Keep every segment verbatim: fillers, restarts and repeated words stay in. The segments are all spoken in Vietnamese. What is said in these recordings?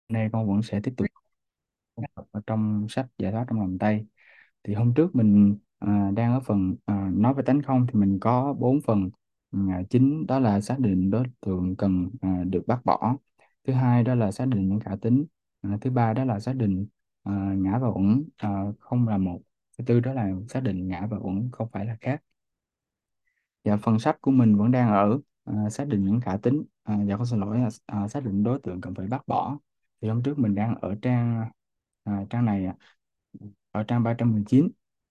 Nay con vẫn sẽ tiếp tục học ở trong sách Giải thoát trong lòng tay. Thì hôm trước mình à, đang ở phần à, nói về tánh không, thì mình có bốn phần à, chính, đó là xác định đối tượng cần à, được bác bỏ. Thứ hai đó là xác định những khả tính. À, thứ ba đó là xác định à, ngã và uẩn à, không là một. Thứ tư đó là xác định ngã và uẩn không phải là khác. Dạ, phần sách của mình vẫn đang ở à, xác định những khả tính. À, dạ con xin lỗi, à, xác định đối tượng cần phải bác bỏ. Thì hôm trước mình đang ở trang à, trang này ạ, ở trang ba trăm mười chín.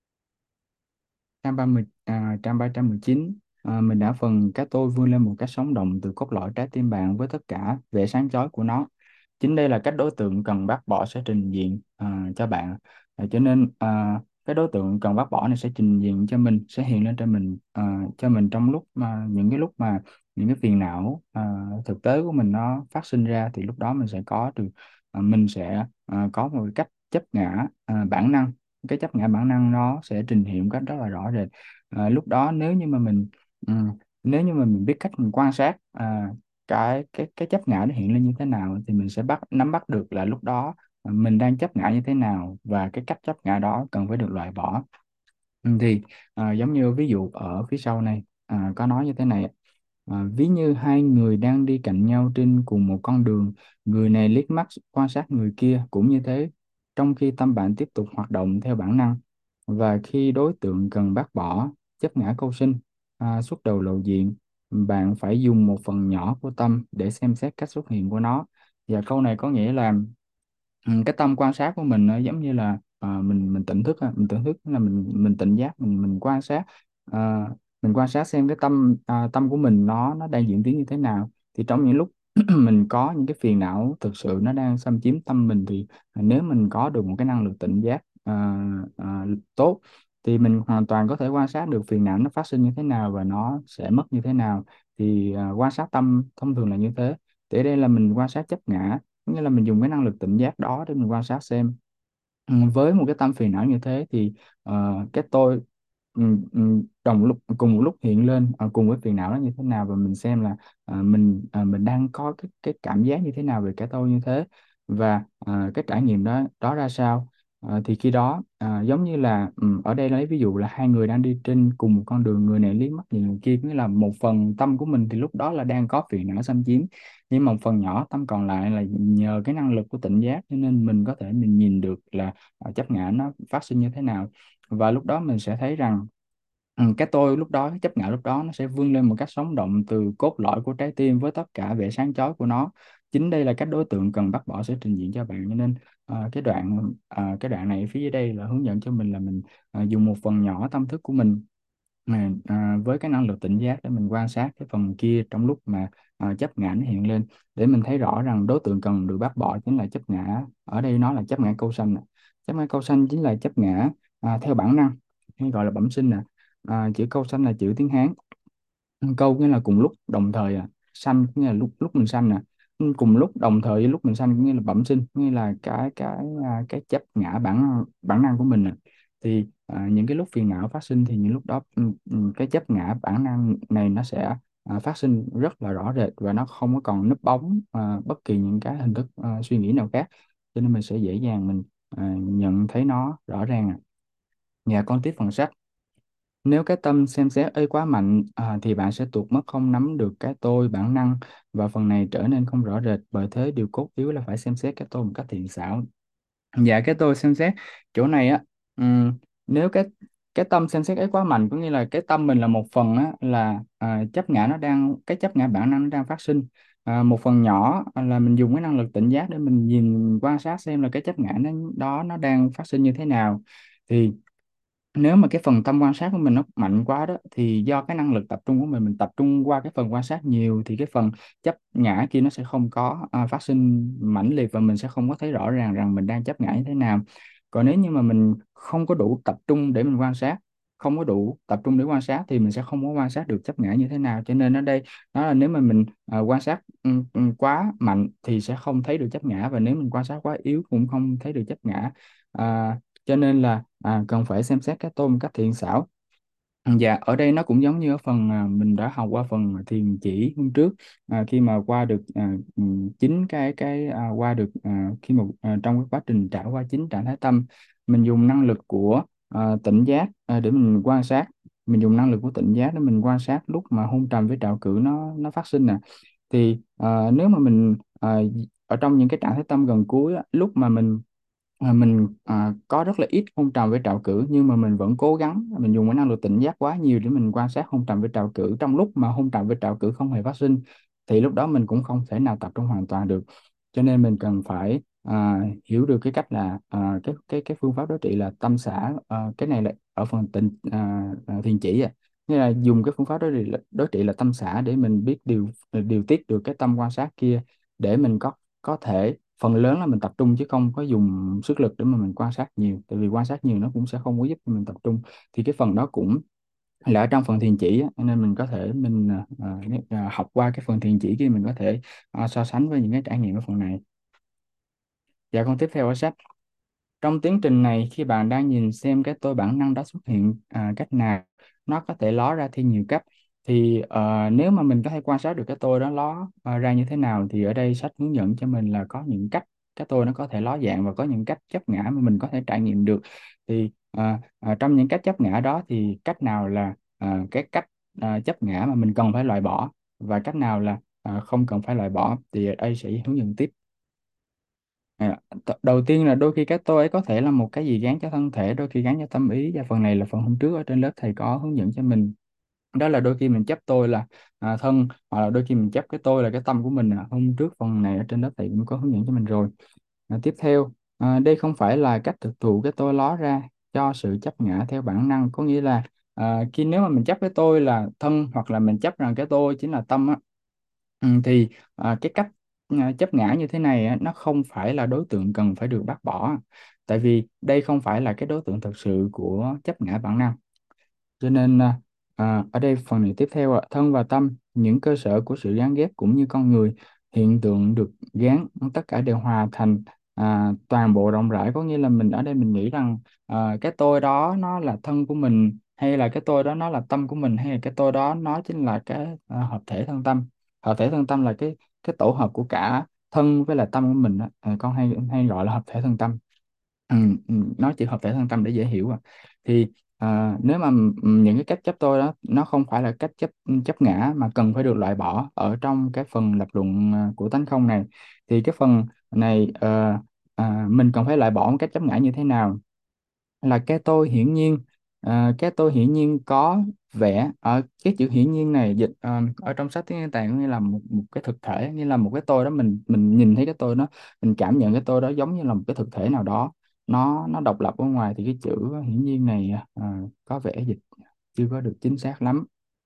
Trang ba mươi à, trang ba trăm mười chín, à, mình đã phần cái tôi vươn lên một cách sống động từ cốt lõi trái tim bạn với tất cả vẻ sáng chói của nó. Chính đây là cách đối tượng cần bác bỏ sẽ trình diện à, cho bạn. À, cho nên à, cái đối tượng cần bác bỏ này sẽ trình diện cho mình, sẽ hiện lên cho mình à, cho mình trong lúc mà những cái lúc mà những cái phiền não à, thực tế của mình nó phát sinh ra, thì lúc đó mình sẽ có được à, mình sẽ à, có một cái cách chấp ngã à, bản năng. Cái chấp ngã bản năng nó sẽ trình hiện một cách rất là rõ rệt. À, lúc đó nếu như mà mình ừ, nếu như mà mình biết cách mình quan sát à, cái cái cái chấp ngã nó hiện lên như thế nào, thì mình sẽ bắt nắm bắt được là lúc đó à, mình đang chấp ngã như thế nào, và cái cách chấp ngã đó cần phải được loại bỏ. Ừ, thì à, giống như ví dụ ở phía sau này à, có nói như thế này. À, ví như hai người đang đi cạnh nhau trên cùng một con đường, người này liếc mắt quan sát người kia cũng như thế, trong khi tâm bạn tiếp tục hoạt động theo bản năng. Và khi đối tượng cần bác bỏ chấp ngã câu sinh à, xuất đầu lộ diện, bạn phải dùng một phần nhỏ của tâm để xem xét cách xuất hiện của nó. Và câu này có nghĩa là ừ, cái tâm quan sát của mình nó giống như là à, mình mình tỉnh thức á, mình tỉnh thức là mình mình tỉnh giác, mình mình quan sát. à, mình quan sát xem cái tâm à, tâm của mình nó nó đang diễn tiến như thế nào. Thì trong những lúc mình có những cái phiền não thực sự nó đang xâm chiếm tâm mình, thì nếu mình có được một cái năng lực tỉnh giác à, à, tốt, thì mình hoàn toàn có thể quan sát được phiền não nó phát sinh như thế nào và nó sẽ mất như thế nào. Thì à, quan sát tâm thông thường là như thế. Thì ở đây là mình quan sát chấp ngã, nghĩa là mình dùng cái năng lực tỉnh giác đó để mình quan sát xem ừ, với một cái tâm phiền não như thế thì ờ, cái tôi ừ, ừ, đồng lúc cùng một lúc hiện lên ờ, cùng với phiền não đó như thế nào, và mình xem là ờ, mình ờ, mình đang có cái cái cảm giác như thế nào về cái tôi như thế, và ờ, cái trải nghiệm đó đó ra sao. Ờ, thì khi đó ờ, giống như là ừ, ở đây lấy ví dụ là hai người đang đi trên cùng một con đường, người này liếc mắt nhìn người kia, nghĩa là một phần tâm của mình thì lúc đó là đang có phiền não xâm chiếm, nhưng mà một phần nhỏ tâm còn lại là nhờ cái năng lực của tỉnh giác, cho nên mình có thể mình nhìn được là ờ, chấp ngã nó phát sinh như thế nào. Và lúc đó mình sẽ thấy rằng ừ, cái tôi lúc đó, cái chấp ngã lúc đó nó sẽ vươn lên một cách sống động từ cốt lõi của trái tim với tất cả vẻ sáng chói của nó. Chính đây là cách đối tượng cần bác bỏ sẽ trình diễn cho bạn. Cho nên ờ, cái đoạn ờ, cái đoạn này phía dưới đây là hướng dẫn cho mình là mình ờ, dùng một phần nhỏ tâm thức của mình mà à, với cái năng lực tỉnh giác để mình quan sát cái phần kia trong lúc mà à, chấp ngã nó hiện lên, để mình thấy rõ rằng đối tượng cần được bác bỏ chính là chấp ngã. Ở đây nó là chấp ngã câu sanh nè. Chấp ngã câu sanh chính là chấp ngã à, theo bản năng, hay gọi là bẩm sinh nè. À, chữ câu sanh là chữ tiếng Hán. Câu nghĩa là cùng lúc đồng thời, à sanh nghĩa là lúc lúc mình sanh nè. Ừ, cùng lúc đồng thời với lúc mình sanh nghĩa là bẩm sinh, nghĩa là cái cái à, cái chấp ngã bản bản năng của mình nè. Thì à, những cái lúc phiền não phát sinh thì những lúc đó ừ, ừ, cái chấp ngã bản năng này nó sẽ à, phát sinh rất là rõ rệt, và nó không có còn núp bóng à, bất kỳ những cái hình thức à, suy nghĩ nào khác, cho nên mình sẽ dễ dàng mình à, nhận thấy nó rõ ràng. À. Nhà con tiếp phần sách. Nếu cái tâm xem xét ấy quá mạnh à, thì bạn sẽ tuột mất không nắm được cái tôi bản năng, và phần này trở nên không rõ rệt. Bởi thế điều cốt yếu là phải xem xét cái tôi một cách thiện xảo. Dạ, cái tôi xem xét chỗ này á, ừm, nếu cái cái tâm xem xét ấy quá mạnh, có nghĩa là cái tâm mình là một phần á, là à, chấp ngã nó đang cái chấp ngã bản năng nó đang phát sinh. À, một phần nhỏ là mình dùng cái năng lực tỉnh giác để mình nhìn quan sát xem là cái chấp ngã nó, đó nó đang phát sinh như thế nào. Thì nếu mà cái phần tâm quan sát của mình nó mạnh quá đó, thì do cái năng lực tập trung của mình mình tập trung qua cái phần quan sát nhiều, thì cái phần chấp ngã kia nó sẽ không có à, phát sinh mãnh liệt, và mình sẽ không có thấy rõ ràng rằng mình đang chấp ngã như thế nào. Còn nếu như mà mình không có đủ tập trung để mình quan sát, không có đủ tập trung để quan sát, thì mình sẽ không có quan sát được chấp ngã như thế nào. Cho nên ở đây đó là nếu mà mình à, quan sát ừ, ừ, quá mạnh thì sẽ không thấy được chấp ngã, và nếu mình quan sát quá yếu cũng không thấy được chấp ngã. À, cho nên là à, cần phải xem xét cái tôi một cách thiện xảo. Dạ, ở đây nó cũng giống như ở phần à, mình đã học qua phần thiền chỉ hôm trước. À, khi mà qua được à, ừm, chính cái cái à, qua được à, khi mà à, trong cái quá trình trải qua chính trạng thái tâm, mình dùng năng lực của à, tỉnh giác à, để mình quan sát. Mình dùng năng lực của tỉnh giác để mình quan sát lúc mà hôn trầm với trạo cử nó nó phát sinh nè. Thì à, nếu mà mình à, ở trong những cái trạng thái tâm gần cuối á, lúc mà mình à, mình à, có rất là ít hôn trầm với trạo cử, nhưng mà mình vẫn cố gắng mình dùng cái năng lực tỉnh giác quá nhiều để mình quan sát hôn trầm với trạo cử trong lúc mà hôn trầm với trạo cử không hề phát sinh, thì lúc đó mình cũng không thể nào tập trung hoàn toàn được. Cho nên mình cần phải à, hiểu được cái cách là à, cái cái cái phương pháp đối trị là tâm xả. À, cái này là ở phần tịnh à, à, thiền chỉ à. Nghĩa là dùng cái phương pháp đối trị là, đối trị là tâm xả để mình biết điều điều tiết được cái tâm quan sát kia, để mình có có thể phần lớn là mình tập trung chứ không có dùng sức lực để mà mình quan sát nhiều, tại vì quan sát nhiều nó cũng sẽ không có giúp cho mình tập trung. Thì cái phần đó cũng là ở trong phần thiền chỉ á, cho nên mình có thể mình à, à, à, học qua cái phần thiền chỉ kia mình có thể à, so sánh với những cái trải nghiệm ở phần này. Dạ, con tiếp theo ở sách. Trong tiến trình này, khi bạn đang nhìn xem cái tôi bản năng đó xuất hiện à, cách nào, nó có thể ló ra theo nhiều cách. Thì ờ, nếu mà mình có thể quan sát được cái tôi đó ló ờ, ra như thế nào, thì ở đây sách hướng dẫn cho mình là có những cách cái tôi nó có thể ló dạng, và có những cách chấp ngã mà mình có thể trải nghiệm được. Thì ờ, ờ, trong những cách chấp ngã đó thì cách nào là ờ, cái cách ờ, chấp ngã mà mình cần phải loại bỏ, và cách nào là ờ, không cần phải loại bỏ, thì ở đây sẽ hướng dẫn tiếp. À, t- đầu tiên là đôi khi cái tôi ấy có thể là một cái gì gán cho thân thể, đôi khi gán cho tâm ý, và phần này là phần hôm trước ở trên lớp thầy có hướng dẫn cho mình. Đó là đôi khi mình chấp tôi là à, thân, hoặc là đôi khi mình chấp cái tôi là cái tâm của mình. À, hôm trước phần này ở trên lớp thầy cũng có hướng dẫn cho mình rồi. À, tiếp theo, à, đây không phải là cách thực thụ cái tôi ló ra cho sự chấp ngã theo bản năng, có nghĩa là à, khi nếu mà mình chấp cái tôi là thân, hoặc là mình chấp rằng cái tôi chính là tâm á, ừ, thì à, cái cách à, chấp ngã như thế này á, nó không phải là đối tượng cần phải được bác bỏ, tại vì đây không phải là cái đối tượng thực sự của chấp ngã bản năng. Cho nên à, à, ở đây phần này tiếp theo ạ, thân và tâm, những cơ sở của sự gán ghép cũng như con người, hiện tượng được gán tất cả đều hòa thành à, toàn bộ rộng rãi, có nghĩa là mình ở đây mình nghĩ rằng à, cái tôi đó nó là thân của mình, hay là cái tôi đó nó là tâm của mình, hay là cái tôi đó nó chính là cái à, hợp thể thân tâm. Hợp thể thân tâm là cái cái tổ hợp của cả thân với là tâm của mình á. À, con hay hay gọi là hợp thể thân tâm. Ừ, ừ, nói chỉ hợp thể thân tâm để dễ hiểu à. Thì à, nếu mà ừm, những cái cách chấp tôi đó nó không phải là cách chấp chấp ngã mà cần phải được loại bỏ ở trong cái phần lập luận à, của tánh không này, thì cái phần này ờ, à, mình cần phải loại bỏ một cách chấp ngã như thế nào, là cái tôi hiển nhiên. À, cái tôi hiển nhiên có vẻ ở cái chữ hiển nhiên này dịch ờ, ở trong sách tiếng Anh Tạng có nghĩa là một, một cái thực thể, nghĩa là một cái tôi đó mình mình nhìn thấy cái tôi đó, mình cảm nhận cái tôi đó giống như là một cái thực thể nào đó, nó nó độc lập ở ngoài. Thì cái chữ hiển nhiên này à, có vẻ dịch chưa có được chính xác lắm.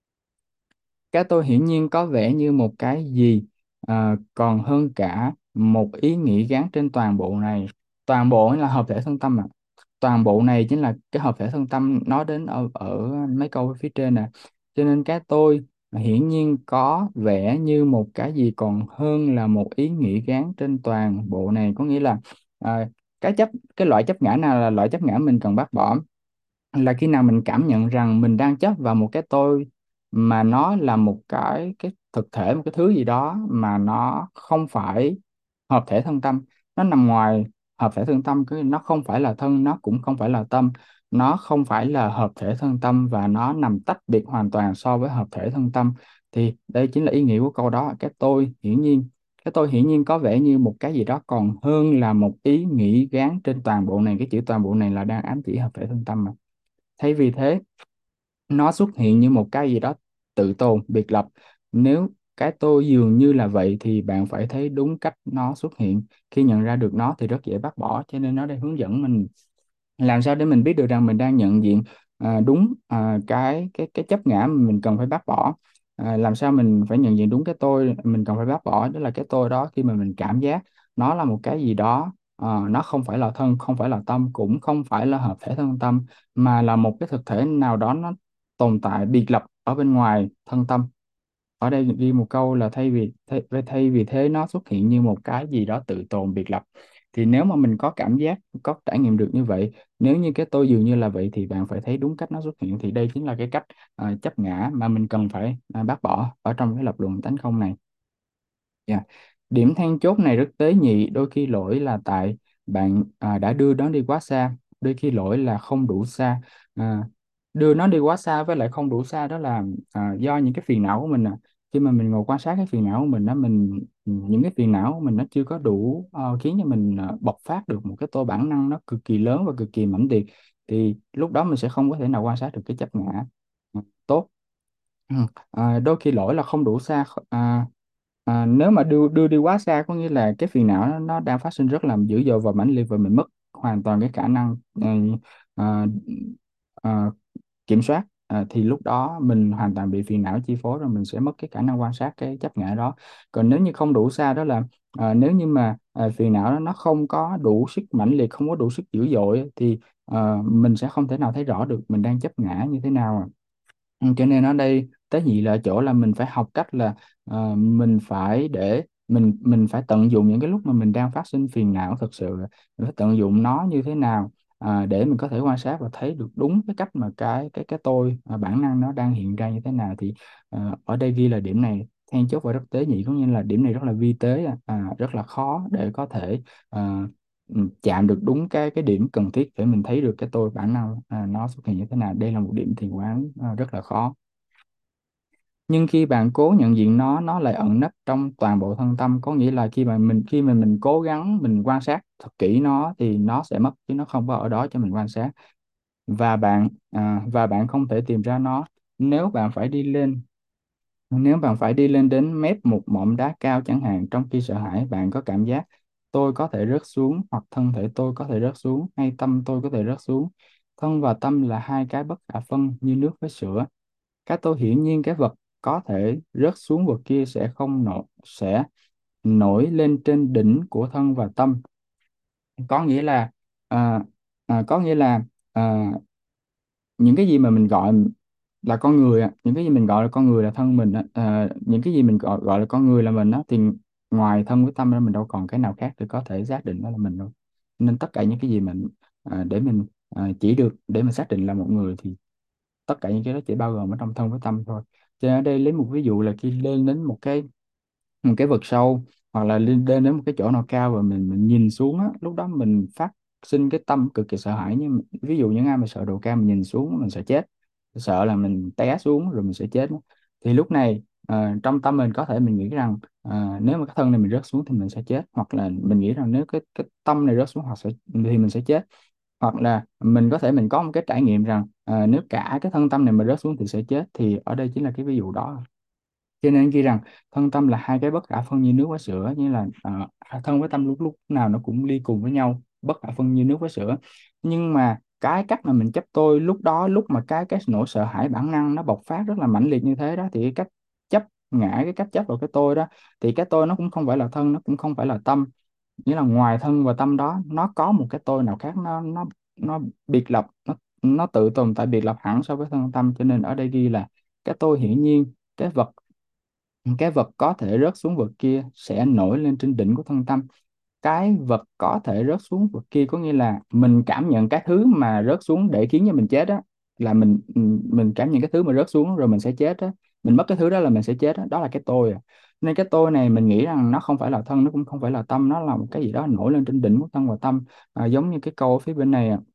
Cái tôi hiển nhiên có vẻ như một cái gì à, còn hơn cả một ý nghĩ gán trên toàn bộ này. Toàn bộ là hợp thể thân tâm. À, toàn bộ này chính là cái hợp thể thân tâm nói đến ở ở mấy câu phía trên nè. Cho nên cái tôi hiển nhiên có vẻ như một cái gì còn hơn là một ý nghĩ gán trên toàn bộ này, có nghĩa là à, cái chấp cái loại chấp ngã nào là loại chấp ngã mình cần bác bỏ, là khi nào mình cảm nhận rằng mình đang chấp vào một cái tôi mà nó là một cái cái thực thể, một cái thứ gì đó mà nó không phải hợp thể thân tâm, nó nằm ngoài hợp thể thân tâm, cứ nó không phải là thân, nó cũng không phải là tâm, nó không phải là hợp thể thân tâm, và nó nằm tách biệt hoàn toàn so với hợp thể thân tâm. Thì đây chính là ý nghĩa của câu đó, cái tôi hiển nhiên. Cái tôi hiển nhiên có vẻ như một cái gì đó còn hơn là một ý nghĩ gán trên toàn bộ này. Cái chữ toàn bộ này là đang ám chỉ hợp thể thân tâm mà. Thay vì thế, nó xuất hiện như một cái gì đó tự tồn, biệt lập. Nếu cái tôi dường như là vậy thì bạn phải thấy đúng cách nó xuất hiện. Khi nhận ra được nó thì rất dễ bác bỏ. Cho nên nó đây hướng dẫn mình làm sao để mình biết được rằng mình đang nhận diện à, đúng à, cái cái cái chấp ngã mà mình cần phải bác bỏ. À, làm sao mình phải nhận diện đúng cái tôi mình cần phải bác bỏ, đó là cái tôi đó khi mà mình cảm giác nó là một cái gì đó, à, nó không phải là thân, không phải là tâm, cũng không phải là hợp thể thân tâm, mà là một cái thực thể nào đó nó tồn tại biệt lập ở bên ngoài thân tâm. Ở đây ghi một câu là thay vì thay, thay vì thế nó xuất hiện như một cái gì đó tự tồn biệt lập. Thì nếu mà mình có cảm giác, có trải nghiệm được như vậy, nếu như cái tôi dường như là vậy, thì bạn phải thấy đúng cách nó xuất hiện. Thì đây chính là cái cách à, chấp ngã mà mình cần phải à, bác bỏ ở trong cái lập luận tánh không này. Dạ. Điểm then chốt này rất tế nhị, đôi khi lỗi là tại bạn à, đã đưa nó đi quá xa, đôi khi lỗi là không đủ xa. À, đưa nó đi quá xa với lại không đủ xa đó là à, do những cái phiền não của mình. À. Khi mà mình ngồi quan sát cái phiền não của mình đó, mình những cái phiền não của mình nó chưa có đủ ờ, khiến cho mình ờ, bộc phát được một cái tôi bản năng nó cực kỳ lớn và cực kỳ mãnh liệt, thì lúc đó mình sẽ không có thể nào quan sát được cái chấp ngã ừ, tốt. Ừ. À, đôi khi lỗi là không đủ xa. À, à, nếu mà đưa đưa đi quá xa có nghĩa là cái phiền não nó, nó đang phát sinh rất là dữ dội và mãnh liệt, và mình mất hoàn toàn cái khả năng ờ, ờ, ờ, kiểm soát. À, thì lúc đó mình hoàn toàn bị phiền não chi phối, rồi mình sẽ mất cái khả năng quan sát cái chấp ngã đó. Còn nếu như không đủ xa đó là à, nếu như mà à, phiền não đó nó không có đủ sức mãnh liệt, không có đủ sức dữ dội ấy, thì à, mình sẽ không thể nào thấy rõ được mình đang chấp ngã như thế nào. À. Ừ, cho nên ở đây tế nhị là ở chỗ là mình phải học cách là ờ, mình phải để mình mình phải tận dụng những cái lúc mà mình đang phát sinh phiền não thật sự, mình phải tận dụng nó như thế nào à, để mình có thể quan sát và thấy được đúng cái cách mà cái cái cái tôi à, bản năng nó đang hiện ra như thế nào. Thì ờ, ở đây ghi là điểm này then chốt và rất tế nhị, có nghĩa là điểm này rất là vi tế, à, à, rất là khó để có thể ờ, ừ, chạm được đúng cái cái điểm cần thiết để mình thấy được cái tôi bản năng à, nó xuất hiện như thế nào. Đây là một điểm thiền quán à, rất là khó. Nhưng khi bạn cố nhận diện nó nó lại ẩn nấp trong toàn bộ thân tâm, có nghĩa là khi mà mình khi mà mình cố gắng mình quan sát thật kỹ nó thì nó sẽ mất, chứ nó không có ở đó cho mình quan sát. Và bạn à, và bạn không thể tìm ra nó. Nếu bạn phải đi lên Nếu bạn phải đi lên đến mép một mỏm đá cao chẳng hạn, trong khi sợ hãi bạn có cảm giác tôi có thể rớt xuống, hoặc thân thể tôi có thể rớt xuống, hay tâm tôi có thể rớt xuống. Thân và tâm là hai cái bất khả phân như nước với sữa. Cái tôi hiển nhiên cái vật có thể rớt xuống, vật kia sẽ không nổi sẽ nổi lên trên đỉnh của thân và tâm. Có nghĩa là à, à, có nghĩa là à, những cái gì mà mình gọi là con người á, những cái gì mình gọi là con người là thân mình á, à, những cái gì mình gọi gọi là con người là mình á, thì ngoài thân với tâm ra mình đâu còn cái nào khác để có thể xác định đó là mình đâu. Nên tất cả những cái gì mình à, để mình à, chỉ được để mình xác định là một người, thì tất cả những cái đó chỉ bao gồm ở trong thân với tâm thôi. Cho nên ở đây lấy một ví dụ là khi lên đến một cái một cái vực sâu, hoặc là lên lên đến một cái chỗ nào cao và mình mình nhìn xuống á, lúc đó mình phát sinh cái tâm cực kỳ sợ hãi. Nhưng mà- ví dụ những ai mà sợ độ cao, mình nhìn xuống mình sợ chết, sợ là mình té xuống rồi mình sẽ chết. Thì lúc này ờ, trong tâm mình có thể mình nghĩ rằng ờ, nếu mà cái thân này mình rớt xuống thì mình sẽ chết, hoặc là mình nghĩ rằng nếu cái cái tâm này rớt xuống hoặc sẽ thì mình sẽ chết. Hoặc là mình có thể mình có một cái trải nghiệm rằng ờ, nếu cả cái thân tâm này mà rớt xuống thì sẽ chết. Thì ở đây chính là cái ví dụ đó. Cho nên ghi rằng thân tâm là hai cái bất khả phân như nước với sữa, như là ờ, thân với tâm lúc lúc nào nó cũng đi cùng với nhau, bất khả phân như nước với sữa. Nhưng mà cái cách mà mình chấp tôi lúc đó, lúc mà cái cái nỗi sợ hãi bản năng nó bộc phát rất là mãnh liệt như thế đó, thì cái cách chấp ngã, cái cách chấp vào cái tôi đó, thì cái tôi nó cũng không phải là thân, nó cũng không phải là tâm. Nghĩa là ngoài thân và tâm đó nó có một cái tôi nào khác, nó nó nó biệt lập, nó nó tự tồn tại biệt lập hẳn so với thân tâm. Cho nên ở đây ghi là cái tôi hiển nhiên cái vật cái vật có thể rớt xuống, vật kia sẽ nổi lên trên đỉnh của thân tâm. Cái vật có thể rớt xuống, vật kia có nghĩa là mình cảm nhận cái thứ mà rớt xuống để khiến cho mình chết á, là mình mình cảm nhận cái thứ mà rớt xuống rồi mình sẽ chết á, mình mất cái thứ đó là mình sẽ chết á, đó là cái tôi à. Nên cái tôi này mình nghĩ rằng nó không phải là thân, nó cũng không phải là tâm, nó là một cái gì đó nổi lên trên đỉnh của thân và tâm. À, giống như cái câu ở phía bên này à.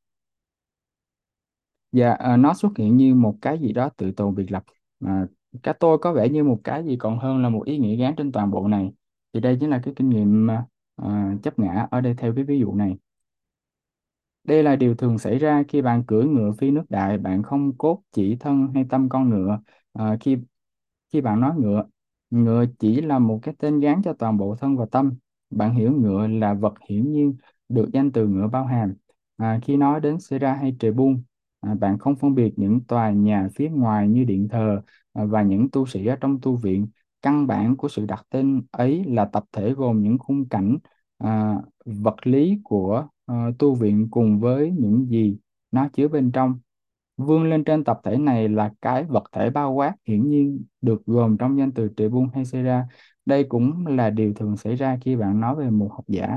Dạ, à, nó xuất hiện như một cái gì đó tự tồn biệt lập. À, cái tôi có vẻ như một cái gì còn hơn là một ý nghĩa gán trên toàn bộ này. Thì đây chính là cái kinh nghiệm à, à, chấp ngã ở đây theo cái ví dụ này. Đây là điều thường xảy ra khi bạn cưỡi ngựa phi nước đại, bạn không cốt chỉ thân hay tâm con ngựa. À, khi khi bạn nói ngựa, ngựa chỉ là một cái tên gán cho toàn bộ thân và tâm. Bạn hiểu ngựa là vật hiển nhiên, được danh từ ngựa bao hàm. À, khi nói đến Sera hay Tribun, à, bạn không phân biệt những tòa nhà phía ngoài như điện thờ à, và những tu sĩ ở trong tu viện. Căn bản của sự đặt tên ấy là tập thể gồm những khung cảnh à, vật lý của ờ, tu viện cùng với những gì nó chứa bên trong. Vươn lên trên tập thể này là cái vật thể bao quát hiển nhiên được gồm trong danh từ trì buông hay sera. Đây cũng là điều thường xảy ra khi bạn nói về một học giả.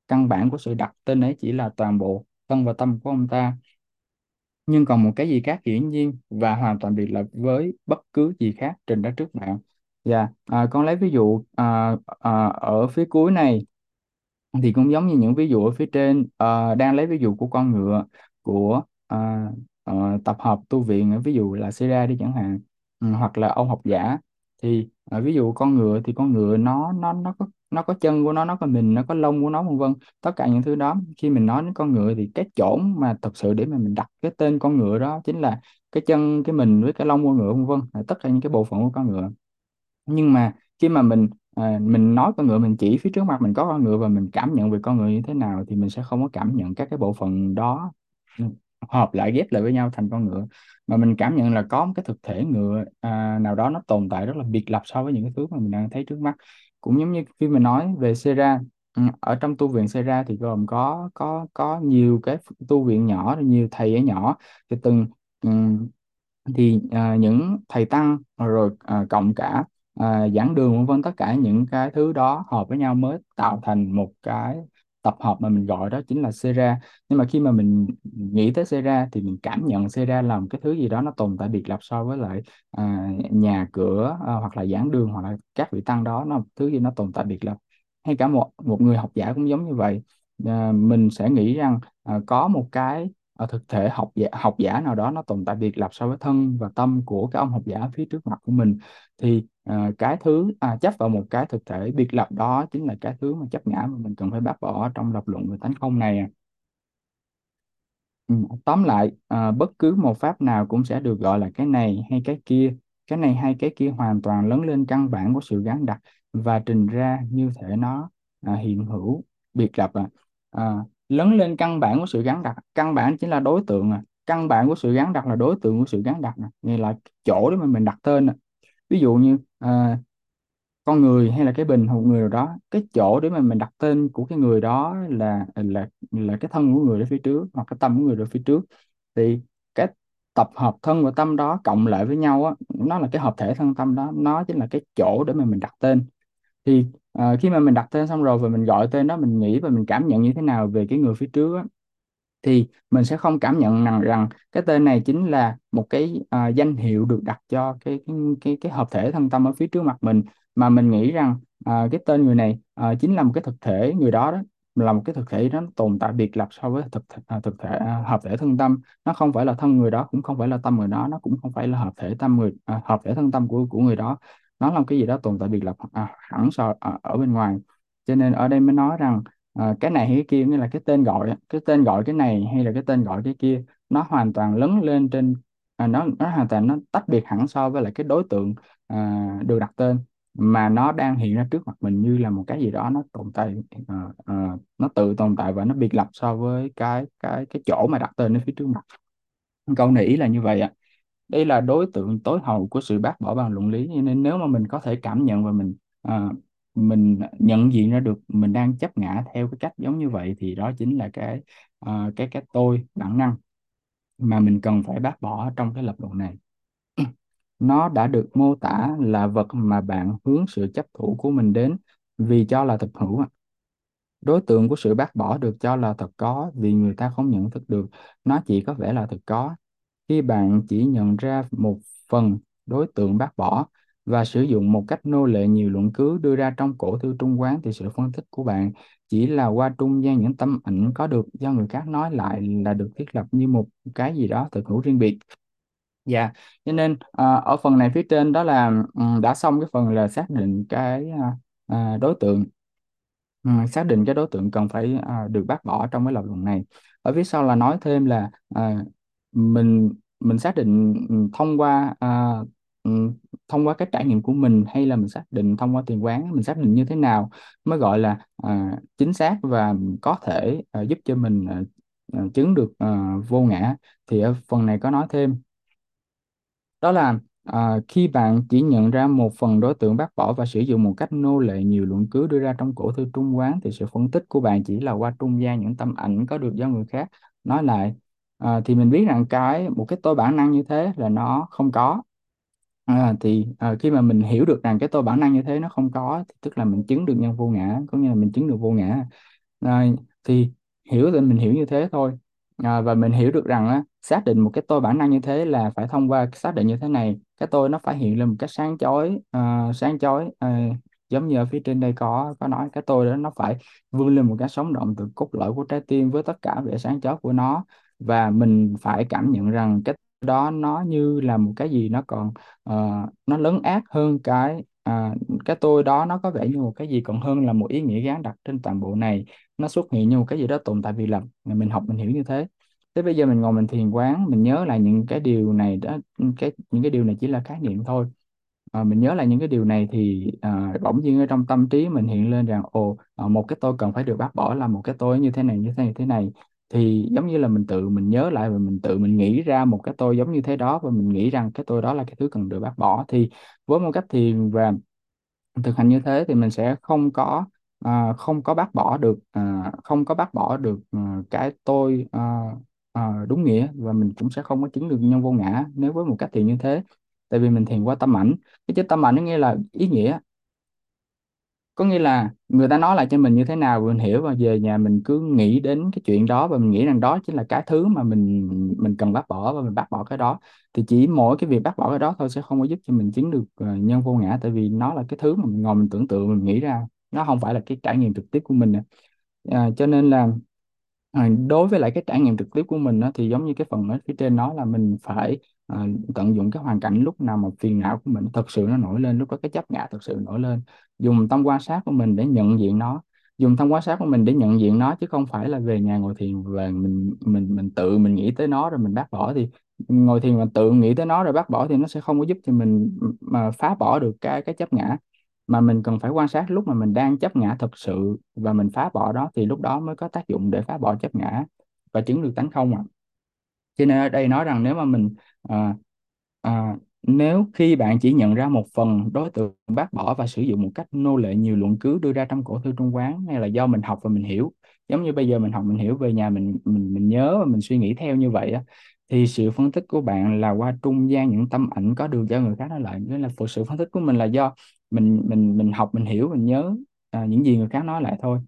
căn bản của sự đặt tên ấy chỉ là toàn bộ thân và tâm của ông ta, nhưng còn một cái gì khác hiển nhiên và hoàn toàn biệt lập với bất cứ gì khác trên đất trước bạn. Dạ, à, con lấy ví dụ à, à, ở phía cuối này thì cũng giống như những ví dụ ở phía trên. Ờ, đang lấy ví dụ của con ngựa của ờ, ờ, tập hợp tu viện, ví dụ là Sera đi chẳng hạn. Ừ, hoặc là ông học giả thì ờ, ví dụ con ngựa thì con ngựa nó nó nó có nó có chân của nó nó có mình, nó có lông của nó, vân vân. Tất cả những thứ đó, khi mình nói đến con ngựa thì cái chỗ mà thật sự để mà mình đặt cái tên con ngựa đó chính là cái chân, cái mình với cái lông của ngựa, vân vân, là tất cả những cái bộ phận của con ngựa. Nhưng mà khi mà mình à, mình nói con ngựa, mình chỉ phía trước mặt mình có con ngựa và mình cảm nhận về con ngựa như thế nào, thì mình sẽ không có cảm nhận các cái bộ phận đó ừ, hợp lại ghép lại với nhau thành con ngựa, mà mình cảm nhận là có một cái thực thể ngựa à, nào đó nó tồn tại rất là biệt lập so với những cái thứ mà mình đang thấy trước mắt. Cũng giống như khi mình nói về Sera, ừ, ở trong tu viện Sera thì gồm có có có nhiều cái tu viện nhỏ, nhiều thầy ở nhỏ, thì từng ừ, thì à, những thầy tăng rồi à, cộng cả à, giảng đường, vân vân, tất cả những cái thứ đó hợp với nhau mới tạo thành một cái tập hợp mà mình gọi đó chính là Sera. Nhưng mà khi mà mình nghĩ tới Sera thì mình cảm nhận Sera là một cái thứ gì đó nó tồn tại biệt lập so với lại à, nhà cửa à, hoặc là giảng đường hoặc là các vị tăng đó, nó một thứ gì nó tồn tại biệt lập. Hay cả một một người học giả cũng giống như vậy. À, mình sẽ nghĩ rằng à, có một cái ở thực thể học giả, học giả nào đó nó tồn tại biệt lập so với thân và tâm của cái ông học giả phía trước mặt của mình, thì à, cái thứ à, chấp vào một cái thực thể biệt lập đó chính là cái thứ mà chấp ngã mà mình cần phải bác bỏ trong lập luận về tánh không này à. Ừ, tóm lại à, bất cứ một pháp nào cũng sẽ được gọi là cái này hay cái kia. Cái này hay cái kia hoàn toàn lớn lên căn bản của sự gắn đặt và trình ra như thể nó à, hiện hữu biệt lập à. À, lớn lên căn bản của sự gắn đặt, căn bản chính là đối tượng à. Căn bản của sự gắn đặt là đối tượng của sự gắn đặt à. Nghĩa là chỗ để mà mình đặt tên à. Ví dụ như à, con người hay là cái bình hoặc một người nào đó, cái chỗ để mà mình đặt tên của cái người đó là là là cái thân của người đó phía trước hoặc cái tâm của người đó phía trước, thì cái tập hợp thân và tâm đó cộng lại với nhau á, nó là cái hợp thể thân tâm đó, nó chính là cái chỗ để mà mình đặt tên. Thì ờ, khi mà mình đặt tên xong rồi và mình gọi tên đó, mình nghĩ và mình cảm nhận như thế nào về cái người phía trước á, thì mình sẽ không cảm nhận rằng rằng cái tên này chính là một cái à, danh hiệu được đặt cho cái cái cái cái hợp thể thân tâm ở phía trước mặt mình, mà mình nghĩ rằng à, cái tên người này à, chính là một cái thực thể người đó đó, là một cái thực thể đó nó tồn tại biệt lập so với thực à, thực thể à, hợp thể thân tâm. Nó không phải là thân người đó, cũng không phải là tâm người đó, nó cũng không phải là hợp thể tâm người à, hợp thể thân tâm của của người đó. Nó là một cái gì đó tồn tại biệt lập à, hẳn so à, ở bên ngoài. Cho nên ở đây mới nói rằng à, cái này hay cái kia, nghĩa là cái tên gọi á, cái tên gọi cái này hay là cái tên gọi cái kia, nó hoàn toàn lớn lên trên à, nó nó hoàn toàn nó tách biệt hẳn so với lại cái đối tượng à, được đặt tên, mà nó đang hiện ra trước mặt mình như là một cái gì đó nó tồn tại à, à, nó tự tồn tại và nó biệt lập so với cái cái cái chỗ mà đặt tên ở phía trước mặt. Câu này ý là như vậy ạ. Đây là đối tượng tối hậu của sự bác bỏ bằng luận lý, cho nên nếu mà mình có thể cảm nhận và mình à, mình nhận diện ra được mình đang chấp ngã theo cái cách giống như vậy, thì đó chính là cái à, cái cái tôi bản năng mà mình cần phải bác bỏ trong cái lập luận này. Nó đã được mô tả là vật mà bạn hướng sự chấp thủ của mình đến vì cho là thực hữu. Đối tượng của sự bác bỏ được cho là thật có vì người ta không nhận thức được nó chỉ có vẻ là thực có. Khi bạn chỉ nhận ra một phần đối tượng bác bỏ và sử dụng một cách nô lệ nhiều luận cứ đưa ra trong cổ thư Trung Quán, thì sự phân tích của bạn chỉ là qua trung gian những tâm ảnh có được do người khác nói lại là được thiết lập như một cái gì đó thực hữu riêng biệt. Dạ, cho nên à, ở phần này phía trên đó là ừm, đã xong cái phần là xác định cái à, à, đối tượng. Ừ, xác định cái đối tượng cần phải à, được bác bỏ trong cái lập luận này. Ở phía sau là nói thêm là à, mình mình xác định ừ, thông qua à, ừ, thông qua cái trải nghiệm của mình, hay là mình xác định thông qua tiền quán, mình xác định như thế nào mới gọi là à, chính xác và có thể à, giúp cho mình à, à, chứng được à, vô ngã. Thì ở phần này có nói thêm đó là à, khi bạn chỉ nhận ra một phần đối tượng bác bỏ và sử dụng một cách nô lệ nhiều luận cứ đưa ra trong cổ thư Trung Quán, thì sự phân tích của bạn chỉ là qua trung gian những tâm ảnh có được do người khác nói lại. À, thì mình biết rằng cái một cái tôi bản năng như thế là nó không có. À, thì à, khi mà mình hiểu được rằng cái tôi bản năng như thế nó không có, thì tức là mình chứng được nhân vô ngã, có nghĩa là mình chứng được vô ngã. À, thì hiểu thì mình hiểu như thế thôi. À, và mình hiểu được rằng á, xác định một cái tôi bản năng như thế là phải thông qua xác định như thế này, cái tôi nó phải hiện lên một cách sáng chói, à, sáng chói à, giống như ở phía trên đây có có nói cái tôi đó nó phải vươn lên một cái sống động từ cốt lõi của trái tim với tất cả vẻ sáng chói của nó. Và mình phải cảm nhận rằng cái đó nó như là một cái gì nó còn ờ, nó lấn át hơn cái à, cái tôi đó nó có vẻ như một cái gì còn hơn là một ý nghĩa gán đặt trên toàn bộ này. Nó xuất hiện như một cái gì đó tồn tại vì là mình học mình hiểu như thế. Thế bây giờ mình ngồi mình thiền quán, mình nhớ lại những cái điều này đó, cái những cái điều này chỉ là khái niệm thôi. Ờ, mình nhớ lại những cái điều này thì à, bỗng nhiên ở trong tâm trí mình hiện lên rằng ồ, à, một cái tôi cần phải được bác bỏ là một cái tôi như thế này như thế này như thế này. Thì giống như là mình tự mình nhớ lại và mình tự mình nghĩ ra một cái tôi giống như thế đó, và mình nghĩ rằng cái tôi đó là cái thứ cần được bác bỏ. Thì với một cách thiền và thực hành như thế thì mình sẽ không có à, không có bác bỏ được à, không có bác bỏ được à, cái tôi à, à, đúng nghĩa, và mình cũng sẽ không có chứng được nhân vô ngã nếu với một cách thiền như thế. Tại vì mình thiền qua tâm ảnh. Cái chữ tâm ảnh nó nghĩa là ý nghĩa, có nghĩa là người ta nói lại cho mình như thế nào mình hiểu, và về nhà mình cứ nghĩ đến cái chuyện đó và mình nghĩ rằng đó chính là cái thứ mà mình mình cần bác bỏ, và mình bác bỏ cái đó. Thì chỉ mỗi cái việc bác bỏ cái đó thôi sẽ không có giúp cho mình chứng được ờ, nhân vô ngã, tại vì nó là cái thứ mà mình ngồi mình tưởng tượng mình nghĩ ra, nó không phải là cái trải nghiệm trực tiếp của mình. À, cho nên là à, đối với lại cái trải nghiệm trực tiếp của mình đó, thì giống như cái phần ở phía trên nó là mình phải à, tận dụng cái hoàn cảnh lúc nào mà phiền não của mình thật sự nó nổi lên, lúc đó cái chấp ngã thật sự nổi lên, dùng tâm quan sát của mình để nhận diện nó. Dùng tâm quan sát của mình để nhận diện nó, chứ không phải là về nhà ngồi thiền và mình mình mình tự mình nghĩ tới nó rồi mình bác bỏ. Thì ngồi thiền mà tự nghĩ tới nó rồi bác bỏ thì nó sẽ không có giúp cho mình mà phá bỏ được cái cái chấp ngã. Mà mình cần phải quan sát lúc mà mình đang chấp ngã thực sự và mình phá bỏ đó, thì lúc đó mới có tác dụng để phá bỏ chấp ngã và chứng được tánh không ạ. Cho nên ở đây nói rằng nếu mà mình à, à, nếu khi bạn chỉ nhận ra một phần đối tượng bác bỏ và sử dụng một cách nô lệ nhiều luận cứ đưa ra trong cổ thư Trung Quán, hay là do mình học và mình hiểu, giống như bây giờ mình học mình hiểu, về nhà mình mình mình nhớ và mình suy nghĩ theo như vậy á, thì sự phân tích của bạn là qua trung gian những tâm ảnh có được do người khác nói lại. Nghĩa là phụ- sự phân tích của mình là do mình mình mình học mình hiểu mình nhớ à, những gì người khác nói lại thôi.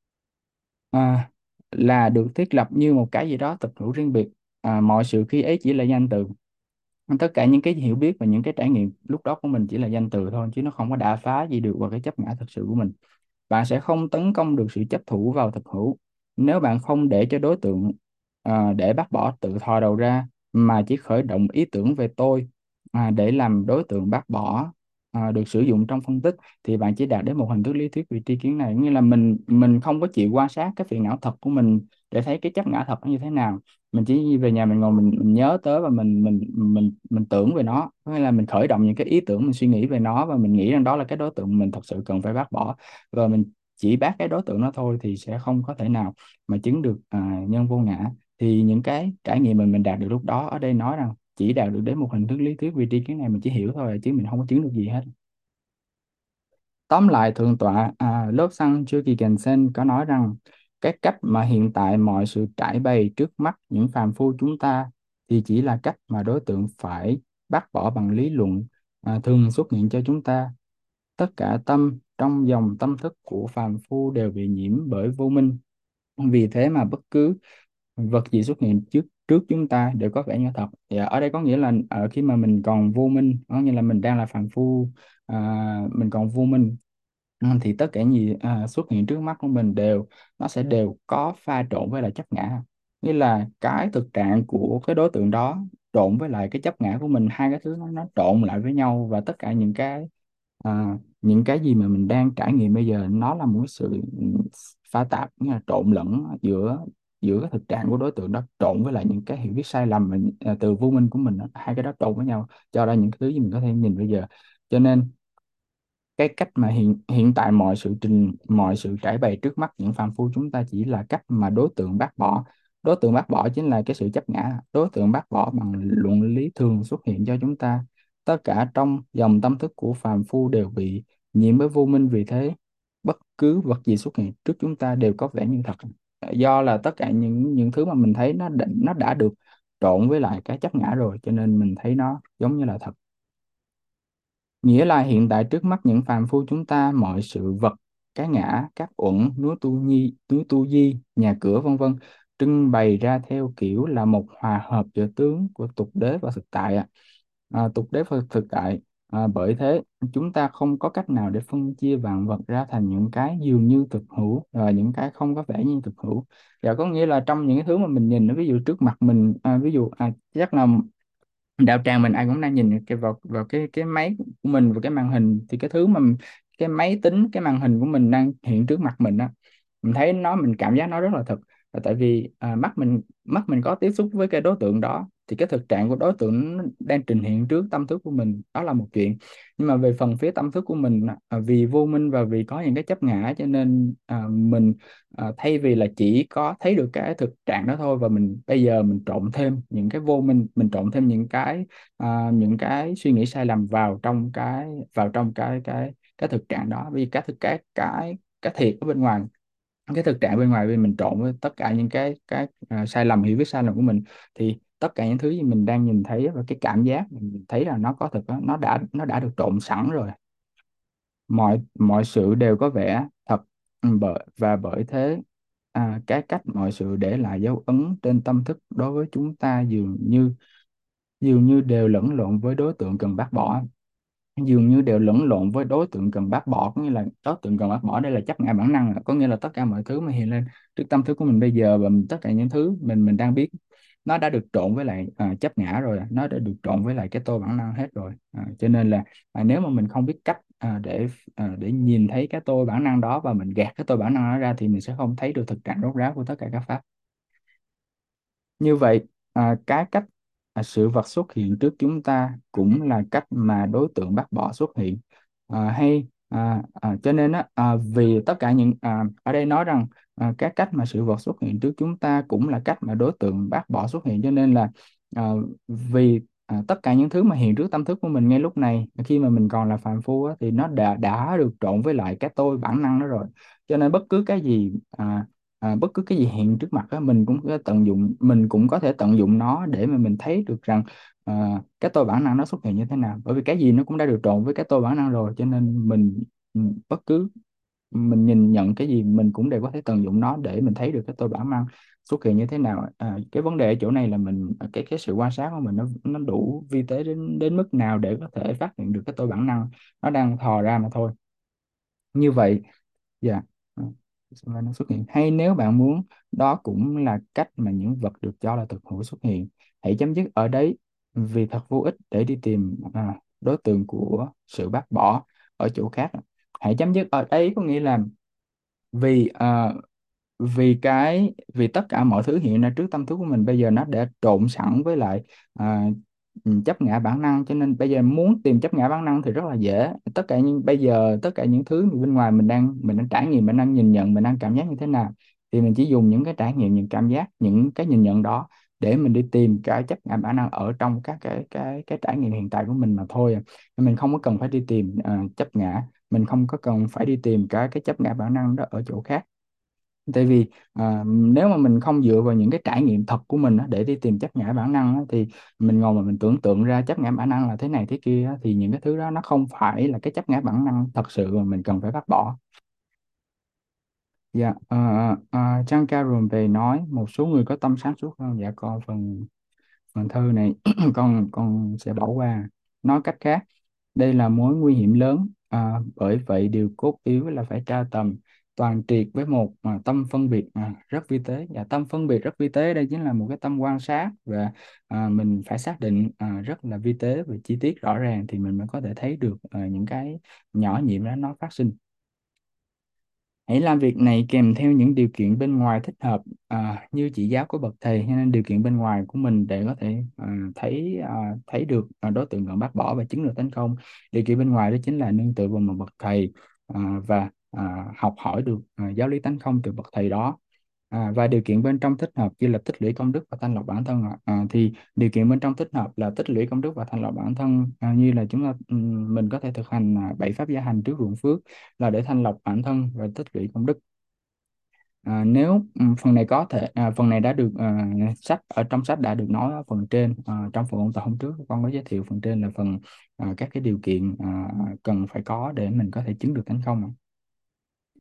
À, là được thiết lập như một cái gì đó thực hữu riêng biệt. À, mọi sự khi ấy chỉ là danh từ. Tất cả những cái hiểu biết và những cái trải nghiệm lúc đó của mình chỉ là danh từ thôi, chứ nó không có đả phá gì được vào cái chấp ngã thực sự của mình. Bạn sẽ không tấn công được sự chấp thủ vào thực hữu nếu bạn không để cho đối tượng à, để bác bỏ tự thò đầu ra, mà chỉ khởi động ý tưởng về tôi à, để làm đối tượng bác bỏ à, được sử dụng trong phân tích. Thì bạn chỉ đạt đến một hình thức lý thuyết vì tri kiến này, nghĩa là mình mình không có chịu quan sát cái phiền não thật của mình để thấy cái chấp ngã thật nó như thế nào. Mình chỉ về nhà mình ngồi mình, mình nhớ tới và mình mình mình mình tưởng về nó, có nghĩa là mình khởi động những cái ý tưởng mình suy nghĩ về nó, và mình nghĩ rằng đó là cái đối tượng mình thật sự cần phải bác bỏ. Rồi mình chỉ bác cái đối tượng đó thôi thì sẽ không có thể nào mà chứng được à, nhân vô ngã. Thì những cái trải nghiệm mình mình đạt được lúc đó, ở đây nói rằng chỉ đạt được đến một hình thức lý thuyết vì tri kiến này, mình chỉ hiểu thôi chứ mình không có chứng được gì hết. Tóm lại, Thượng tọa à, Lốt Xăng Chưa Kỳ Kèn Sen có nói rằng cái cách mà hiện tại mọi sự trải bày trước mắt những phàm phu chúng ta thì chỉ là cách mà đối tượng phải bác bỏ bằng lý luận à, thường xuất hiện cho chúng ta. Tất cả tâm trong dòng tâm thức của phàm phu đều bị nhiễm bởi vô minh. Vì thế mà bất cứ vật gì xuất hiện trước trước chúng ta đều có vẻ như thật. Thì ở đây có nghĩa là ở khi mà mình còn vô minh, có nghĩa là mình đang là phàm phu, à, mình còn vô minh. Ừ, thì tất cả những gì à, xuất hiện trước mắt của mình đều nó sẽ đều có pha trộn với lại chấp ngã. Nghĩa là cái thực trạng của cái đối tượng đó trộn với lại cái chấp ngã của mình, hai cái thứ nó nó trộn lại với nhau, và tất cả những cái à, những cái gì mà mình đang trải nghiệm bây giờ nó là một cái sự pha tạp, nghĩa là trộn lẫn giữa giữa cái thực trạng của đối tượng đó trộn với lại những cái hiểu biết sai lầm mình, à, từ vô minh của mình đó. Hai cái đó trộn với nhau cho ra những cái thứ gì mình có thể nhìn bây giờ. Cho nên cái cách mà hiện hiện tại mọi sự trình mọi sự trải bày trước mắt những phàm phu chúng ta chỉ là cách mà đối tượng bác bỏ. Đối tượng bác bỏ chính là cái sự chấp ngã. Đối tượng bác bỏ bằng luận lý thường xuất hiện cho chúng ta. Tất cả trong dòng tâm thức của phàm phu đều bị nhiễm với vô minh. Vì thế bất cứ vật gì xuất hiện trước chúng ta đều có vẻ như thật, do là tất cả những những thứ mà mình thấy nó đã, nó đã được trộn với lại cái chấp ngã rồi, cho nên mình thấy nó giống như là thật. Nghĩa là hiện tại trước mắt những phàm phu chúng ta mọi sự vật Cái ngã, các uẩn, núi Tu Nhi, núi Tu Di, nhà cửa vân vân, trưng bày ra theo kiểu là một hòa hợp giữa tướng của tục đế và thực tại ạ. À, tục đế và thực tại. À, bởi thế chúng ta không có cách nào để phân chia vạn vật ra thành những cái dường như thực hữu và những cái không có vẻ như thực hữu. Dạ, có nghĩa là trong những cái thứ mà mình nhìn, ví dụ trước mặt mình, à, ví dụ à, chắc là đạo tràng mình ai cũng đang nhìn cái vào vào cái cái máy của mình và cái màn hình, thì cái thứ mà cái máy tính, cái màn hình của mình đang hiện trước mặt mình á, mình thấy nó, mình cảm giác nó rất là thật. Là tại vì à, mắt mình mắt mình có tiếp xúc với cái đối tượng đó, thì cái thực trạng của đối tượng nó đang trình hiện trước tâm thức của mình, đó là một chuyện. Nhưng mà về phần phía tâm thức của mình à, vì vô minh và vì có những cái chấp ngã, cho nên à, mình à, thay vì là chỉ có thấy được cái thực trạng đó thôi, và mình bây giờ mình trộn thêm những cái vô minh, mình trộn thêm những cái à, những cái suy nghĩ sai lầm vào trong cái vào trong cái cái cái thực trạng đó. Vì cái thực cái cái cái thiệt ở bên ngoài, cái thực trạng bên ngoài, vì mình trộn với tất cả những cái cái à, sai lầm, hiểu biết sai lầm của mình, thì tất cả những thứ gì mình đang nhìn thấy và cái cảm giác mình thấy là nó có thực đó, nó đã nó đã được trộn sẵn rồi. Mọi mọi sự đều có vẻ thật. Ừ, bởi và bởi thế à, cái cách mọi sự để lại dấu ấn trên tâm thức đối với chúng ta dường như dường như đều lẫn lộn với đối tượng cần bác bỏ. Dường như đều lẫn lộn với đối tượng cần bác bỏ, có nghĩa là đối tượng cần bác bỏ đây là chấp ngã bản năng, có nghĩa là tất cả mọi thứ mà hiện lên trước tâm thức của mình bây giờ, và tất cả những thứ mình mình đang biết, nó đã được trộn với lại à, chấp ngã rồi, nó đã được trộn với lại cái tôi bản năng hết rồi. À, cho nên là à, nếu mà mình không biết cách à, để à, để nhìn thấy cái tôi bản năng đó, và mình gạt cái tôi bản năng đó ra, thì mình sẽ không thấy được thực trạng rốt ráo của tất cả các pháp. Như vậy, à, cái cách à, sự vật xuất hiện trước chúng ta cũng là cách mà đối tượng bác bỏ xuất hiện. À, hay à, à, cho nên á, à, vì tất cả những à, ở đây nói rằng à, cái cách mà sự vật xuất hiện trước chúng ta cũng là cách mà đối tượng bác bỏ xuất hiện, cho nên là à, vì à, tất cả những thứ mà hiện trước tâm thức của mình ngay lúc này, khi mà mình còn là phàm phu á, thì nó đã đã được trộn với lại cái tôi bản năng đó rồi. Cho nên bất cứ cái gì à, à, bất cứ cái gì hiện trước mặt á, mình cũng có tận dụng mình cũng có thể tận dụng nó để mà mình thấy được rằng à, cái tôi bản năng nó xuất hiện như thế nào, bởi vì cái gì nó cũng đã được trộn với cái tôi bản năng rồi, cho nên mình ừ, bất cứ mình nhìn nhận cái gì mình cũng đều có thể tận dụng nó để mình thấy được cái tôi bản năng xuất hiện như thế nào. À, cái vấn đề ở chỗ này là mình cái cái sự quan sát của mình nó nó đủ vi tế đến đến mức nào để có thể phát hiện được cái tôi bản năng nó đang thò ra mà thôi. Như vậy, dạ, ừ, và nó xuất hiện. Hay nếu bạn muốn đó cũng là cách mà những vật được cho là thực hữu xuất hiện, hãy chấm dứt ở đấy, vì thật vô ích để đi tìm à, đối tượng của sự bác bỏ ở chỗ khác. Hãy chấm dứt ở đấy có nghĩa là vì à, vì cái vì tất cả mọi thứ hiện ra trước tâm thức của mình bây giờ nó đã trộn sẵn với lại à, ừ, chấp ngã bản năng, cho nên bây giờ muốn tìm chấp ngã bản năng thì rất là dễ. Tất cả những bây giờ tất cả những thứ bên ngoài mình đang mình đang trải nghiệm, mình đang nhìn nhận, mình đang cảm giác như thế nào, thì mình chỉ dùng những cái trải nghiệm, những cảm giác, những cái nhìn nhận đó để mình đi tìm cái chấp ngã bản năng ở trong các cái cái cái trải nghiệm hiện tại của mình mà thôi. Mình không có cần phải đi tìm à, chấp ngã, mình không có cần phải đi tìm cái cái chấp ngã bản năng đó ở chỗ khác. Tại vì à, nếu mà mình không dựa vào những cái trải nghiệm thật của mình á, để đi tìm chấp ngã bản năng á, thì mình ngồi mà mình tưởng tượng ra chấp ngã bản năng là thế này thế kia á, thì những cái thứ đó nó không phải là cái chấp ngã bản năng thật sự mà mình cần phải bác bỏ. Dạ, uh, uh, Trang Carol về nói một số người có tâm sáng suốt hơn. Dạ, con phần phần thơ này con con sẽ bỏ qua. Nói cách khác, đây là mối nguy hiểm lớn, à, bởi vậy điều cốt yếu là phải tra tầm toàn triệt với một à, tâm phân biệt à, rất vi tế. Và tâm phân biệt rất vi tế đây chính là một cái tâm quan sát, và à, mình phải xác định à, rất là vi tế và chi tiết rõ ràng thì mình mới có thể thấy được à, những cái nhỏ nhiệm đó nó phát sinh. Hãy làm việc này kèm theo những điều kiện bên ngoài thích hợp, à, như chỉ giáo của bậc thầy, hay nên điều kiện bên ngoài của mình để có thể à, thấy à, thấy được à, đối tượng cần bác bỏ và chứng được tánh không. Điều kiện bên ngoài đó chính là nương tựa vào một bậc thầy à, và à, học hỏi được à, giáo lý tánh không từ bậc thầy đó. À, và điều kiện bên trong thích hợp như là tích lũy công đức và thanh lọc bản thân ạ. À, thì điều kiện bên trong thích hợp là tích lũy công đức và thanh lọc bản thân, à, như là chúng ta ừm, mình có thể thực hành à, bảy pháp gia hành trước ruộng phước là để thanh lọc bản thân và tích lũy công đức. À, nếu ừm, phần này có thể à, phần này đã được à, sách ở trong sách đã được nói ở phần trên. À, trong phần ôn tập hôm trước con có giới thiệu phần trên là phần à, các cái điều kiện à, cần phải có để mình có thể chứng được tánh không ạ.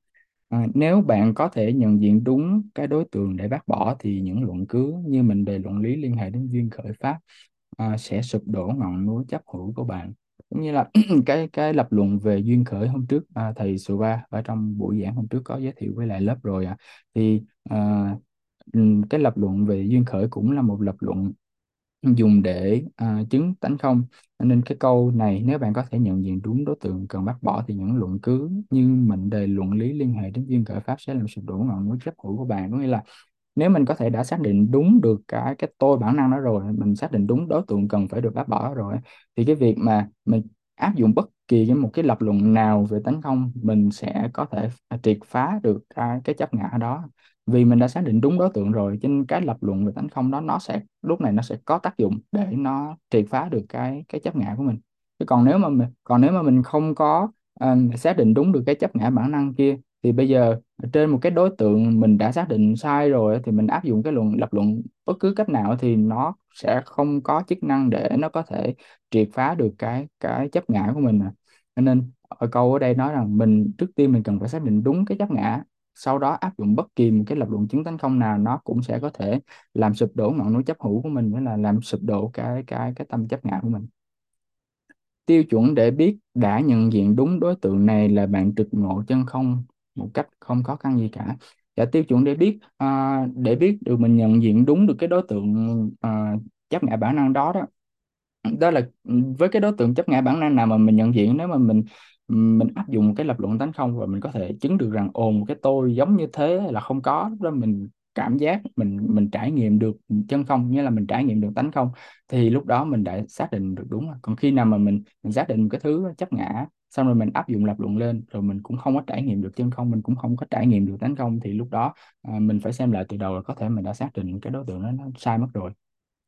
À, nếu bạn có thể nhận diện đúng cái đối tượng để bác bỏ thì những luận cứ như mình đề luận lý liên hệ đến duyên khởi pháp à, sẽ sụp đổ ngọn núi chấp hữu của bạn. Cũng như là cái cái lập luận về duyên khởi hôm trước à, thầy Suba ở trong buổi giảng hôm trước có giới thiệu với lại lớp rồi à. Thì à, ừm, cái lập luận về duyên khởi cũng là một lập luận dùng để à, chứng tánh không. Cho nên cái câu này nếu bạn có thể nhận diện đúng đối tượng cần bác bỏ thì những luận cứ như mệnh đề luận lý liên hệ đến duyên khởi pháp sẽ làm sụp đổ ngọn núi chấp hữu của bạn. Có nghĩa là nếu mình có thể đã xác định đúng được cái cái tôi bản năng đó rồi, mình xác định đúng đối tượng cần phải được bác bỏ rồi, thì cái việc mà mình áp dụng bất kỳ cái một cái lập luận nào về tánh không mình sẽ có thể triệt phá được cái, cái chấp ngã đó, vì mình đã xác định đúng đối tượng rồi. Cho nên cái lập luận về tánh không đó nó sẽ lúc này nó sẽ có tác dụng để nó triệt phá được cái cái chấp ngã của mình. Chứ còn nếu mà mình còn nếu mà mình không có ờ, xác định đúng được cái chấp ngã bản năng kia, thì bây giờ trên một cái đối tượng mình đã xác định sai rồi thì mình áp dụng cái luận lập luận bất cứ cách nào thì nó sẽ không có chức năng để nó có thể triệt phá được cái cái chấp ngã của mình à. Cho nên ở câu ở đây nói rằng mình trước tiên mình cần phải xác định đúng cái chấp ngã, sau đó áp dụng bất kỳ một cái lập luận chứng tánh không nào nó cũng sẽ có thể làm sụp đổ ngọn núi chấp hữu của mình, nghĩa là làm sụp đổ cái cái cái tâm chấp ngã của mình. Tiêu chuẩn để biết đã nhận diện đúng đối tượng này là bạn trực ngộ chân không một cách không khó khăn gì cả. Và tiêu chuẩn để biết à, để biết được mình nhận diện đúng được cái đối tượng à, chấp ngã bản năng đó đó đó là với cái đối tượng chấp ngã bản năng nào mà mình nhận diện, nếu mà mình mình áp dụng cái lập luận tánh không và mình có thể chứng được rằng ồ một cái tôi giống như thế là không có, lúc đó mình cảm giác mình mình trải nghiệm được chân không, nghĩa là mình trải nghiệm được tánh không, thì lúc đó mình đã xác định được đúng rồi. Còn khi nào mà mình mình xác định một cái thứ chấp ngã xong rồi mình áp dụng lập luận lên rồi mình cũng không có trải nghiệm được chân không, mình cũng không có trải nghiệm được tánh không, thì lúc đó à, mình phải xem lại từ đầu là có thể mình đã xác định cái đối tượng đó nó sai mất rồi.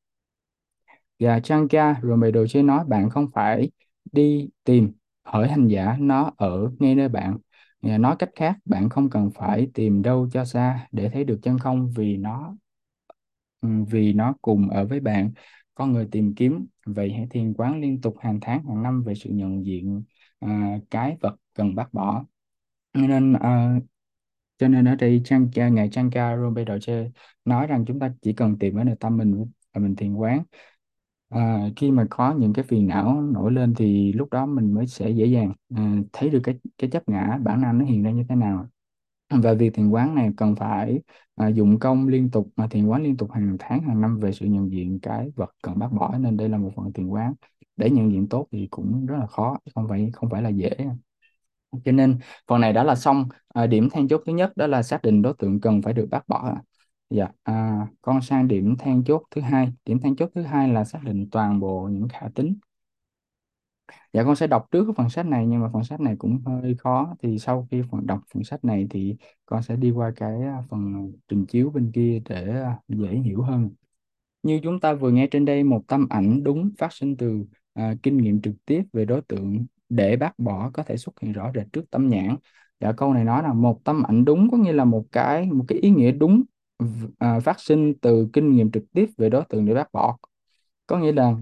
Và Chanka rồi mày đồ chơi nói bạn không phải đi tìm hỏi hành giả, nó ở ngay nơi bạn. Và nói cách khác bạn không cần phải tìm đâu cho xa để thấy được chân không, vì nó ừ, vì nó cùng ở với bạn. Con người tìm kiếm, vậy hãy thiền quán liên tục hàng tháng hàng năm về sự nhận diện à, cái vật cần bác bỏ. Cho nên à, cho nên ở đây Chanka ngài Chanka Rinpoche nói rằng chúng ta chỉ cần tìm ở nơi tâm mình và mình thiền quán. À, khi mà có những cái phiền não nổi lên thì lúc đó mình mới sẽ dễ dàng à, thấy được cái cái chấp ngã bản năng nó hiện ra như thế nào. Và việc thiền quán này cần phải à, dụng công liên tục, mà thiền quán liên tục hàng tháng hàng năm về sự nhận diện cái vật cần bác bỏ, nên đây là một phần thiền quán để nhận diện tốt thì cũng rất là khó, không phải không phải là dễ. Cho nên phần này đã là xong. À, điểm then chốt thứ nhất đó là xác định đối tượng cần phải được bác bỏ. Dạ, à, con sang điểm then chốt thứ hai. Điểm then chốt thứ hai là xác định toàn bộ những khả tính. Dạ, con sẽ đọc trước cái phần sách này nhưng mà phần sách này cũng hơi khó. Thì sau khi phần đọc phần sách này thì con sẽ đi qua cái à, phần trình chiếu bên kia để à, dễ hiểu hơn. Như chúng ta vừa nghe trên đây, một tâm ảnh đúng phát sinh từ à, kinh nghiệm trực tiếp về đối tượng để bác bỏ có thể xuất hiện rõ rệt trước tâm nhãn. Dạ, câu này nói là một tâm ảnh đúng có nghĩa là một cái một cái ý nghĩa đúng v- à, phát sinh từ kinh nghiệm trực tiếp về đối tượng để bác bỏ. Có nghĩa là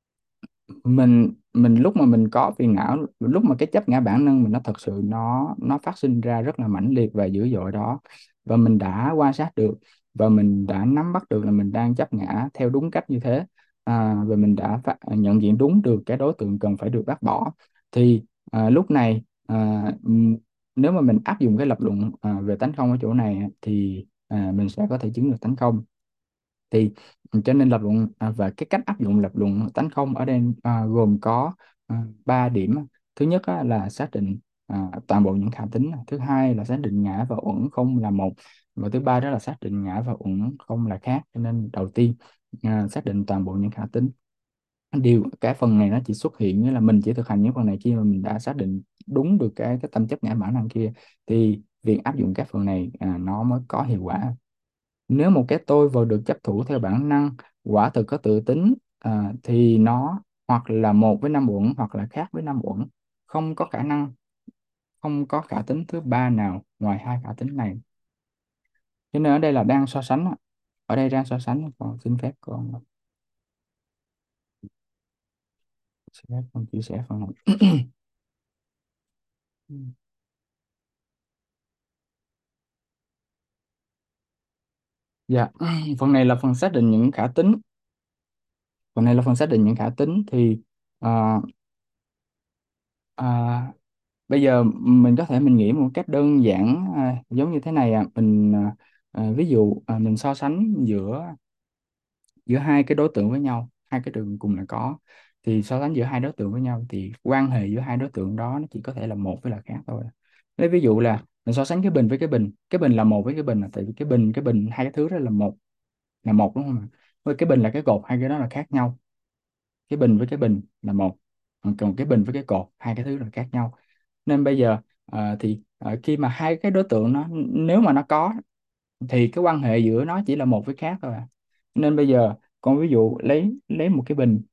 mình mình lúc mà mình có phiền não, lúc mà cái chấp ngã bản năng mình nó thật sự nó nó phát sinh ra rất là mãnh liệt và dữ dội đó, và mình đã quan sát được và mình đã nắm bắt được là mình đang chấp ngã theo đúng cách như thế, à, và mình đã phát, nhận diện đúng được cái đối tượng cần phải được bác bỏ, thì à, lúc này à, ừm, nếu mà mình áp dụng cái lập luận à, về tánh không ở chỗ này thì à, mình sẽ có thể chứng được tánh không. Thì cho nên lập luận à, và cái cách áp dụng lập luận tánh không ở đây à, gồm có à, ba điểm. Thứ nhất á, là xác định à, toàn bộ những khả tính. Thứ hai là xác định ngã và uẩn không là một, và thứ ba đó là xác định ngã và uẩn không là khác. Cho nên đầu tiên à, xác định toàn bộ những khả tính. Điều cái phần này nó chỉ xuất hiện nghĩa là mình chỉ thực hành những phần này khi mà mình đã xác định đúng được cái cái tâm chấp ngã bản năng kia, thì việc áp dụng các phần này à, nó mới có hiệu quả. Nếu một cái tôi vừa được chấp thủ theo bản năng quả thực có tự tính à, thì nó hoặc là một với năm uẩn hoặc là khác với năm uẩn, không có khả năng không có khả tính thứ ba nào ngoài hai khả tính này. Cho nên ở đây là đang so sánh á. Ở đây đang so sánh, còn xin phép con xin phép con chia sẻ phần này. Dạ, phần này là phần xác định những khả tính. Phần này là phần xác định những khả tính thì à, à, bây giờ mình có thể mình nghĩ một cách đơn giản, à, giống như thế này. À, mình à, à, ví dụ à, mình so sánh giữa giữa hai cái đối tượng với nhau, hai cái đường cùng là có, thì so sánh giữa hai đối tượng với nhau thì quan hệ giữa hai đối tượng đó nó chỉ có thể là một với là khác thôi. Lấy ví dụ là mình so sánh cái bình với cái bình, cái bình là một với cái bình, là tại vì cái bình cái bình hai cái thứ đó là một, là một đúng không ạ? Với cái bình là cái cột, hai cái đó là khác nhau. Cái bình với cái bình là một, còn cái bình với cái cột hai cái thứ là khác nhau. Nên bây giờ à, thì à, khi mà hai cái đối tượng nó, nếu mà nó có thì cái quan hệ giữa nó chỉ là một với khác thôi à. Nên bây giờ con ví dụ lấy lấy một cái bình,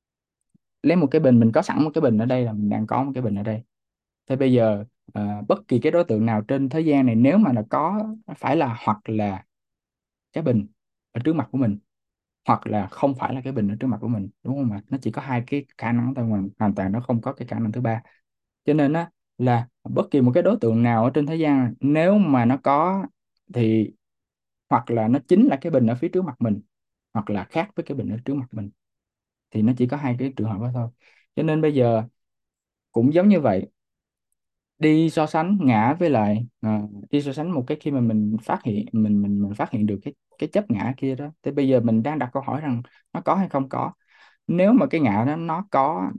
lấy một cái bình, mình có sẵn một cái bình ở đây, là mình đang có một cái bình ở đây. Thế bây giờ à, bất kỳ cái đối tượng nào trên thế gian này nếu mà nó có, phải là hoặc là cái bình ở trước mặt của mình, hoặc là không phải là cái bình ở trước mặt của mình, đúng không ạ? Nó chỉ có hai cái khả năng thôi, hoàn hoàn toàn nó không có cái khả năng thứ ba. Cho nên á, là bất kỳ một cái đối tượng nào ở trên thế gian nếu mà nó có thì hoặc là nó chính là cái bình ở phía trước mặt mình, hoặc là khác với cái bình ở trước mặt mình, thì nó chỉ có hai cái trường hợp đó thôi. Cho nên bây giờ cũng giống như vậy, đi so sánh ngã với lại à, đi so sánh một cái, khi mà mình phát hiện mình mình mình phát hiện được cái cái chấp ngã kia đó, thì bây giờ mình đang đặt câu hỏi rằng nó có hay không có. Nếu mà cái ngã đó nó có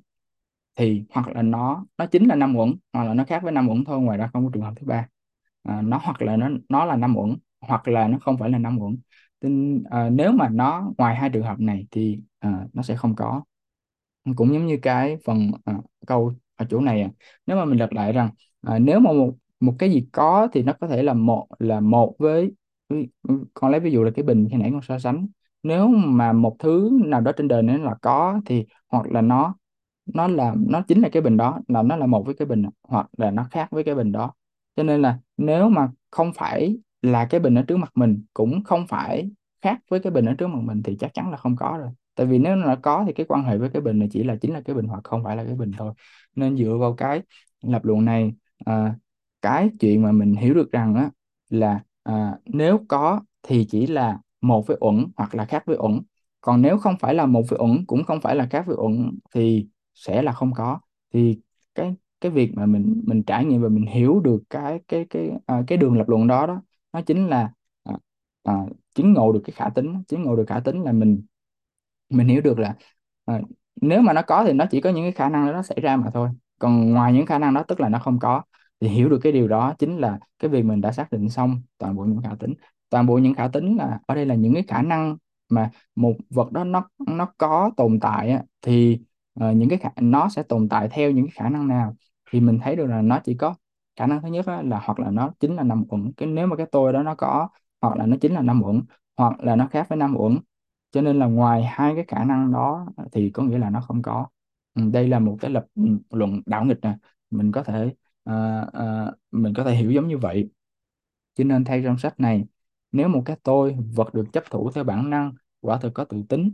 thì hoặc là nó nó chính là năm uẩn, hoặc là nó khác với năm uẩn thôi, ngoài ra không có trường hợp thứ ba. À, nó hoặc là nó nó là năm uẩn, hoặc là nó không phải là năm uẩn. Nên, à, nếu mà nó ngoài hai trường hợp này thì à, nó sẽ không có. Cũng giống như cái phần à, câu ở chỗ này, à. Nếu mà mình lật lại rằng à, nếu mà một một cái gì có thì nó có thể là một là một với, với con lấy ví dụ là cái bình khi nãy con so sánh. Nếu mà một thứ nào đó trên đời này là có thì hoặc là nó nó là nó chính là cái bình đó, là nó là một với cái bình, hoặc là nó khác với cái bình đó. Cho nên là nếu mà không phải là cái bình ở trước mặt mình, cũng không phải khác với cái bình ở trước mặt mình, thì chắc chắn là không có rồi. Tại vì nếu nó có thì cái quan hệ với cái bình này chỉ là chính là cái bình hoặc không phải là cái bình thôi. Nên dựa vào cái lập luận này, à, cái chuyện mà mình hiểu được rằng á, là à, nếu có thì chỉ là một với uẩn hoặc là khác với uẩn, còn nếu không phải là một với uẩn cũng không phải là khác với uẩn thì sẽ là không có. Thì cái cái việc mà mình mình trải nghiệm và mình hiểu được cái cái cái à, cái đường lập luận đó đó, nó chính là à, à, chứng ngộ được cái khả tính. Chứng ngộ được khả tính là mình mình hiểu được là à, nếu mà nó có thì nó chỉ có những cái khả năng đó nó xảy ra mà thôi, còn ngoài những khả năng đó tức là nó không có. Thì hiểu được cái điều đó chính là cái việc mình đã xác định xong toàn bộ những khả tính. Toàn bộ những khả tính là ở đây là những cái khả năng mà một vật đó nó nó có tồn tại á, thì ờ, những cái khả, nó sẽ tồn tại theo những cái khả năng nào. Thì mình thấy được là nó chỉ có khả năng thứ nhất á, là hoặc là nó chính là năm uẩn, cái nếu mà cái tôi đó nó có, hoặc là nó chính là năm uẩn, hoặc là nó khác với năm uẩn. Cho nên là ngoài hai cái khả năng đó thì có nghĩa là nó không có. Ừ, đây là một cái lập ừ, luận đảo nghịch nè. Mình có thể ờ, ờ, mình có thể hiểu giống như vậy. Cho nên thay trong sách này, nếu một cái tôi vật được chấp thủ theo bản năng, quả thực có tự tính,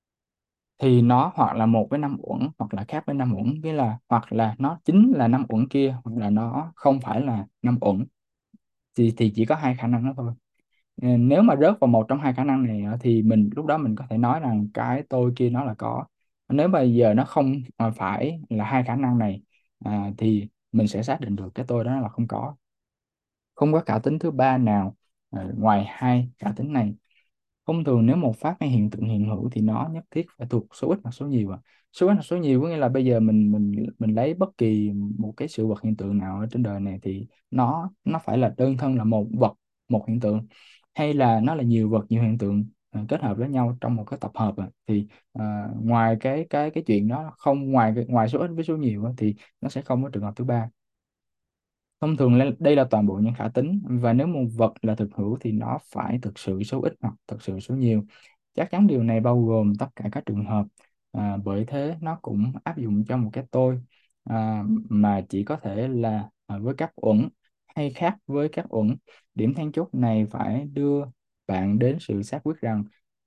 thì nó hoặc là một với năm uẩn hoặc là khác với năm uẩn, nghĩa là hoặc là nó chính là năm uẩn kia, hoặc là nó không phải là năm uẩn. Thì thì chỉ có hai khả năng đó thôi. Ờ, nếu mà rớt vào một trong hai khả năng này á, thì mình lúc đó mình có thể nói rằng cái tôi kia nó là có. Nếu bây giờ nó không à, phải là hai khả năng này, à, thì mình sẽ xác định được cái tôi đó là không có. Không có khả tính thứ ba nào à, ngoài hai khả tính này. Thông thường nếu một pháp hay hiện tượng hiện hữu thì nó nhất thiết phải thuộc số ít hoặc số nhiều. À. Số ít hoặc số nhiều có nghĩa là bây giờ mình mình mình lấy bất kỳ một cái sự vật hiện tượng nào ở trên đời này thì nó nó phải là đơn thân là một vật, một hiện tượng, hay là nó là nhiều vật nhiều hiện tượng à, kết hợp với nhau trong một cái tập hợp. À. Thì à, ngoài cái cái cái chuyện đó không, ngoài cái- ngoài số ít với số nhiều á, thì nó sẽ không có trường hợp thứ ba. Thông thường là- đây là toàn bộ những khả tính, và nếu một vật là thực hữu thì nó phải thực sự số ít hoặc thực sự số nhiều. Chắc chắn điều này bao gồm tất cả các trường hợp, à, bởi thế nó cũng áp dụng cho một cái tôi à, mà chỉ có thể là à, với các uẩn hay khác với các uẩn. Điểm then chốt này phải đưa bạn đến sự xác quyết rằng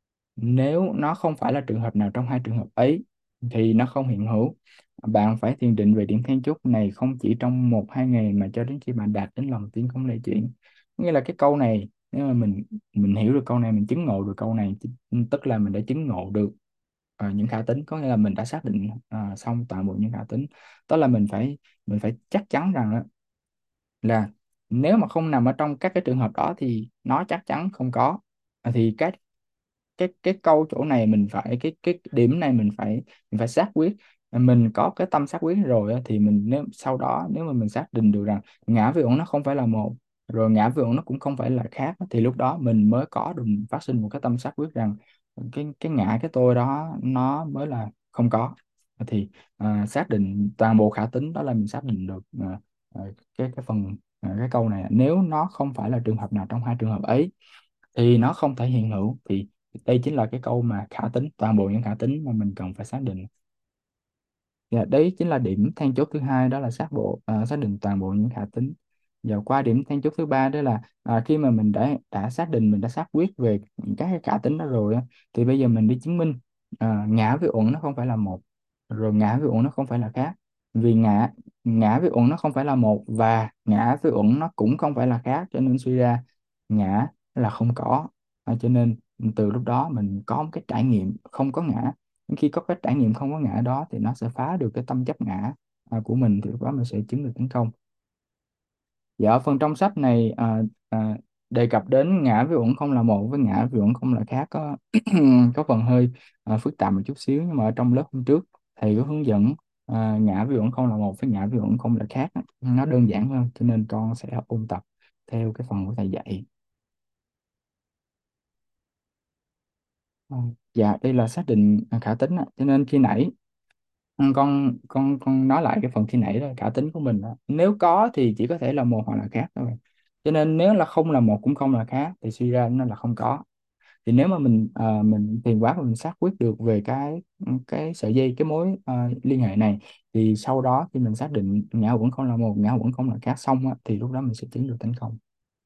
nếu nó không phải là trường hợp nào trong hai trường hợp ấy thì nó không hiện hữu. Bạn phải thiền định về điểm then chốt này không chỉ trong một hai ngày, mà cho đến khi bạn đạt đến lòng tin không lay chuyển. Nghĩa là cái câu này Nếu mà mình mình hiểu được câu này, mình chứng ngộ được câu này, tức là mình đã chứng ngộ được ờ, những khả tính, có nghĩa là mình đã xác định ờ, xong toàn bộ những khả tính. Đó là mình phải mình phải chắc chắn rằng á, là nếu mà không nằm ở trong các cái trường hợp đó thì nó chắc chắn không có. À, thì cái cái cái câu chỗ này mình phải, cái cái điểm này mình phải mình phải xác quyết. À, mình có cái tâm xác quyết rồi á, thì mình, nếu sau đó nếu mà mình xác định được rằng ngã với uẩn nó không phải là một, rồi ngã với uẩn nó cũng không phải là khác á, thì lúc đó mình mới có được, phát sinh một cái tâm xác quyết rằng cái cái ngã, cái tôi đó nó mới là không có. Thì à, xác định toàn bộ khả tính, đó là mình xác định được à, à, cái cái phần à, cái câu này, nếu nó không phải là trường hợp nào trong hai trường hợp ấy thì nó không thể hiện hữu. Thì đây chính là cái câu mà khả tính, toàn bộ những khả tính mà mình cần phải xác định. Dạ, đấy chính là điểm then chốt thứ hai, đó là xác bộ à, xác định toàn bộ những khả tính. Và qua điểm then chốt thứ ba, đó là à, khi mà mình đã đã xác định, mình đã xác quyết về các cái khả tính đó rồi á, thì bây giờ mình đi chứng minh à, ngã với uẩn nó không phải là một, rồi ngã với uẩn nó không phải là khác. Vì ngã ngã với uẩn nó không phải là một, và ngã với uẩn nó cũng không phải là khác, cho nên suy ra ngã là không có. À, cho nên từ lúc đó mình có một cái trải nghiệm không có ngã. Khi có cái trải nghiệm không có ngã đó thì nó sẽ phá được cái tâm chấp ngã à, của mình, thì lúc đó mình sẽ chứng được tấn công. Dạ, ở phần trong sách này à, à, đề cập đến ngã với uẩn không là một với ngã với uẩn không là khác, có có phần hơi à, phức tạp một chút xíu, nhưng mà ở trong lớp hôm trước thầy có hướng dẫn à, ngã với uẩn không là một với ngã với uẩn không là khác, nó đơn giản hơn, cho nên con sẽ ôn tập theo cái phần của thầy dạy. Ừ. Dạ, đây là xác định à, khả tính á. Cho nên khi nãy ừ, con con con nói lại cái phần khi nãy đó, khả tính của mình đó, nếu có thì chỉ có thể là một hoặc là khác thôi. Cho nên nếu là không là một cũng không là khác thì suy ra nó là không có. Thì nếu mà mình à, mình thiền quán và mình xác quyết được về cái cái sợi dây, cái mối à, liên hệ này, thì sau đó khi mình xác định ngã vẫn không là một, ngã vẫn không là khác xong á, thì lúc đó mình sẽ chứng được tánh không.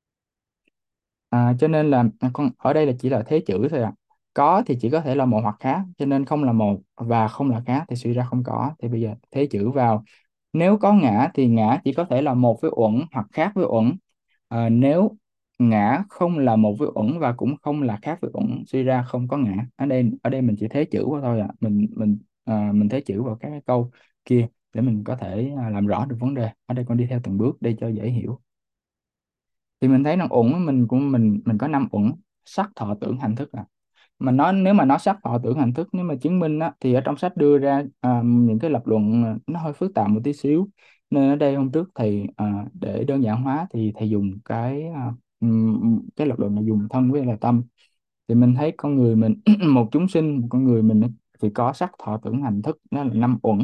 À, cho nên là à, con ở đây là chỉ là thế chữ thôi ạ. Có thì chỉ có thể là một hoặc khác, cho nên không là một và không là khác thì suy ra không có. Thì bây giờ thế chữ vào, nếu có ngã thì ngã chỉ có thể là một với uẩn hoặc khác với uẩn. À, nếu ngã không là một với uẩn và cũng không là khác với uẩn, suy ra không có ngã. Ở đây ở đây mình chỉ thế chữ vào thôi ạ. Mình mình à, mình thế chữ vào các cái câu kia để mình có thể à, làm rõ được vấn đề. Ở đây con đi theo từng bước để cho dễ hiểu. Thì mình thấy rằng uẩn á, mình cũng mình mình có năm uẩn: sắc thọ tưởng hành thức. À mà nó, nếu mà nó sắc thọ tưởng hành thức, nếu mà chứng minh á, thì ở trong sách đưa ra à, những cái lập luận à, nó hơi phức tạp một tí xíu, nên ở đây hôm trước thầy à, để đơn giản hóa thì thầy dùng cái à, ừm, cái lập luận là dùng thân với là tâm. Thì mình thấy con người mình một chúng sinh, một con người mình á, thì có sắc thọ tưởng hành thức, đó là năm uẩn.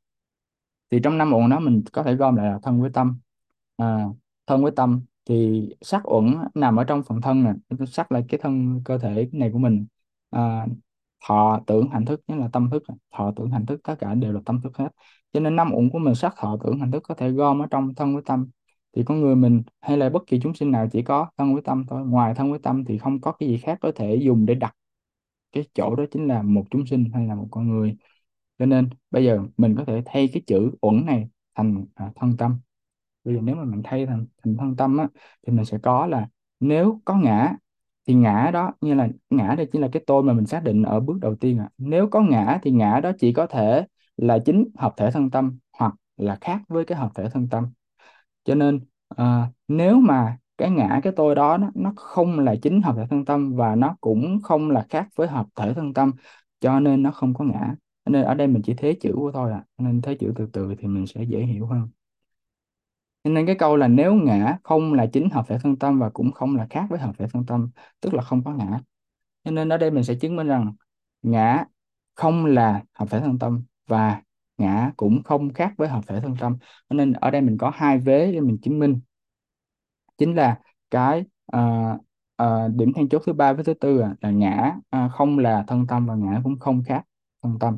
Thì trong năm uẩn đó mình có thể gom lại là thân với tâm. à, Thân với tâm thì sắc uẩn nằm ở trong phần thân nè, sắc là cái thân cơ thể này của mình. à, Thọ tưởng hành thức chính là tâm thức, thọ tưởng hành thức tất cả đều là tâm thức hết. Cho nên năm uẩn của mình, sắc thọ tưởng hành thức, có thể gom ở trong thân với tâm. Thì con người mình hay là bất kỳ chúng sinh nào chỉ có thân với tâm thôi, ngoài thân với tâm thì không có cái gì khác có thể dùng để đặt cái chỗ đó chính là một chúng sinh hay là một con người. Cho nên bây giờ mình có thể thay cái chữ uẩn này thành à, thân tâm. Bây giờ nếu mà mình thay thành, thành thân tâm á, thì mình sẽ có là, nếu có ngã thì ngã đó, như là ngã đây chính là cái tôi mà mình xác định ở bước đầu tiên. À nếu có ngã thì ngã đó chỉ có thể là chính hợp thể thân tâm hoặc là khác với cái hợp thể thân tâm. Cho nên à, nếu mà cái ngã, cái tôi đó nó, nó không là chính hợp thể thân tâm và nó cũng không là khác với hợp thể thân tâm, cho nên nó không có ngã. Cho nên ở đây mình chỉ thế chữ của thôi à, nên thế chữ từ từ thì mình sẽ dễ hiểu hơn. Cho nên cái câu là nếu ngã không là chính hợp thể thân tâm và cũng không là khác với hợp thể thân tâm, tức là không có ngã. Cho nên ở đây mình sẽ chứng minh rằng ngã không là hợp thể thân tâm và ngã cũng không khác với hợp thể thân tâm. Cho nên ở đây mình có hai vế để mình chứng minh, chính là cái à, à, điểm then chốt thứ ba với thứ tư à, là ngã à, không là thân tâm và ngã cũng không khác thân tâm.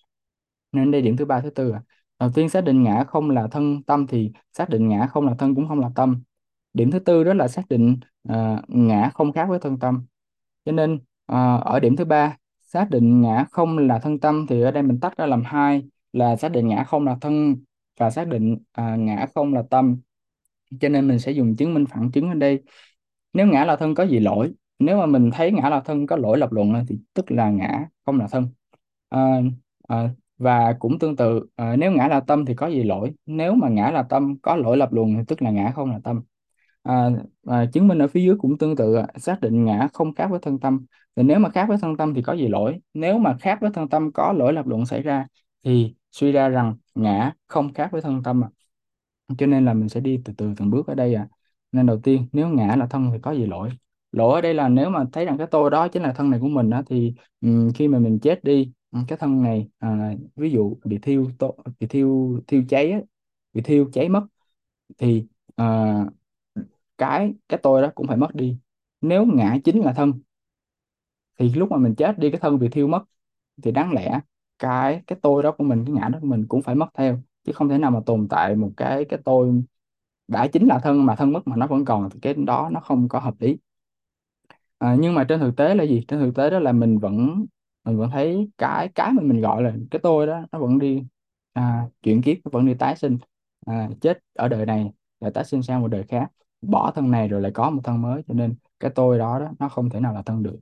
Nên đây điểm thứ ba thứ tư à. Đầu tiên xác định ngã không là thân tâm thì xác định ngã không là thân cũng không là tâm. Điểm thứ tư đó là xác định à, ngã không khác với thân tâm. Cho nên à, ở điểm thứ ba xác định ngã không là thân tâm thì ở đây mình tách ra làm hai, là xác định ngã không là thân và xác định à, ngã không là tâm. Cho nên mình sẽ dùng chứng minh phản chứng ở đây. Nếu ngã là thân có gì lỗi, nếu mà mình thấy ngã là thân có lỗi lập luận á, thì tức là ngã không là thân. À, à, và cũng tương tự, à, nếu ngã là tâm thì có gì lỗi, nếu mà ngã là tâm có lỗi lập luận thì tức là ngã không là tâm. à, à, Chứng minh ở phía dưới cũng tương tự, à, xác định ngã không khác với thân tâm. Thì nếu mà khác với thân tâm thì có gì lỗi, nếu mà khác với thân tâm có lỗi lập luận xảy ra thì suy ra rằng ngã không khác với thân tâm. Cho nên là mình sẽ đi từ từ từng bước ở đây. À nên đầu tiên, nếu ngã là thân thì có gì lỗi. Lỗi ở đây là nếu mà thấy rằng cái tôi đó chính là thân này của mình á, thì ừm, khi mà mình chết đi, ừm, cái thân này, à, ví dụ bị thiêu to, bị thiêu thiêu cháy á, bị thiêu cháy mất, thì à, cái cái tôi đó cũng phải mất đi. Nếu ngã chính là thân thì lúc mà mình chết đi, cái thân bị thiêu mất, thì đáng lẽ cái cái tôi đó của mình, cái ngã đó của mình cũng phải mất theo, chứ không thể nào mà tồn tại một cái cái tôi đã chính là thân mà thân mất mà nó vẫn còn, thì cái đó nó không có hợp lý. À, nhưng mà trên thực tế là gì? Trên thực tế đó là mình vẫn mình vẫn thấy cái cái mà mình gọi là cái tôi đó nó vẫn đi, à, chuyển kiếp, nó vẫn đi tái sinh, à, chết ở đời này rồi tái sinh sang một đời khác, bỏ thân này rồi lại có một thân mới, cho nên cái tôi đó đó nó không thể nào là thân được.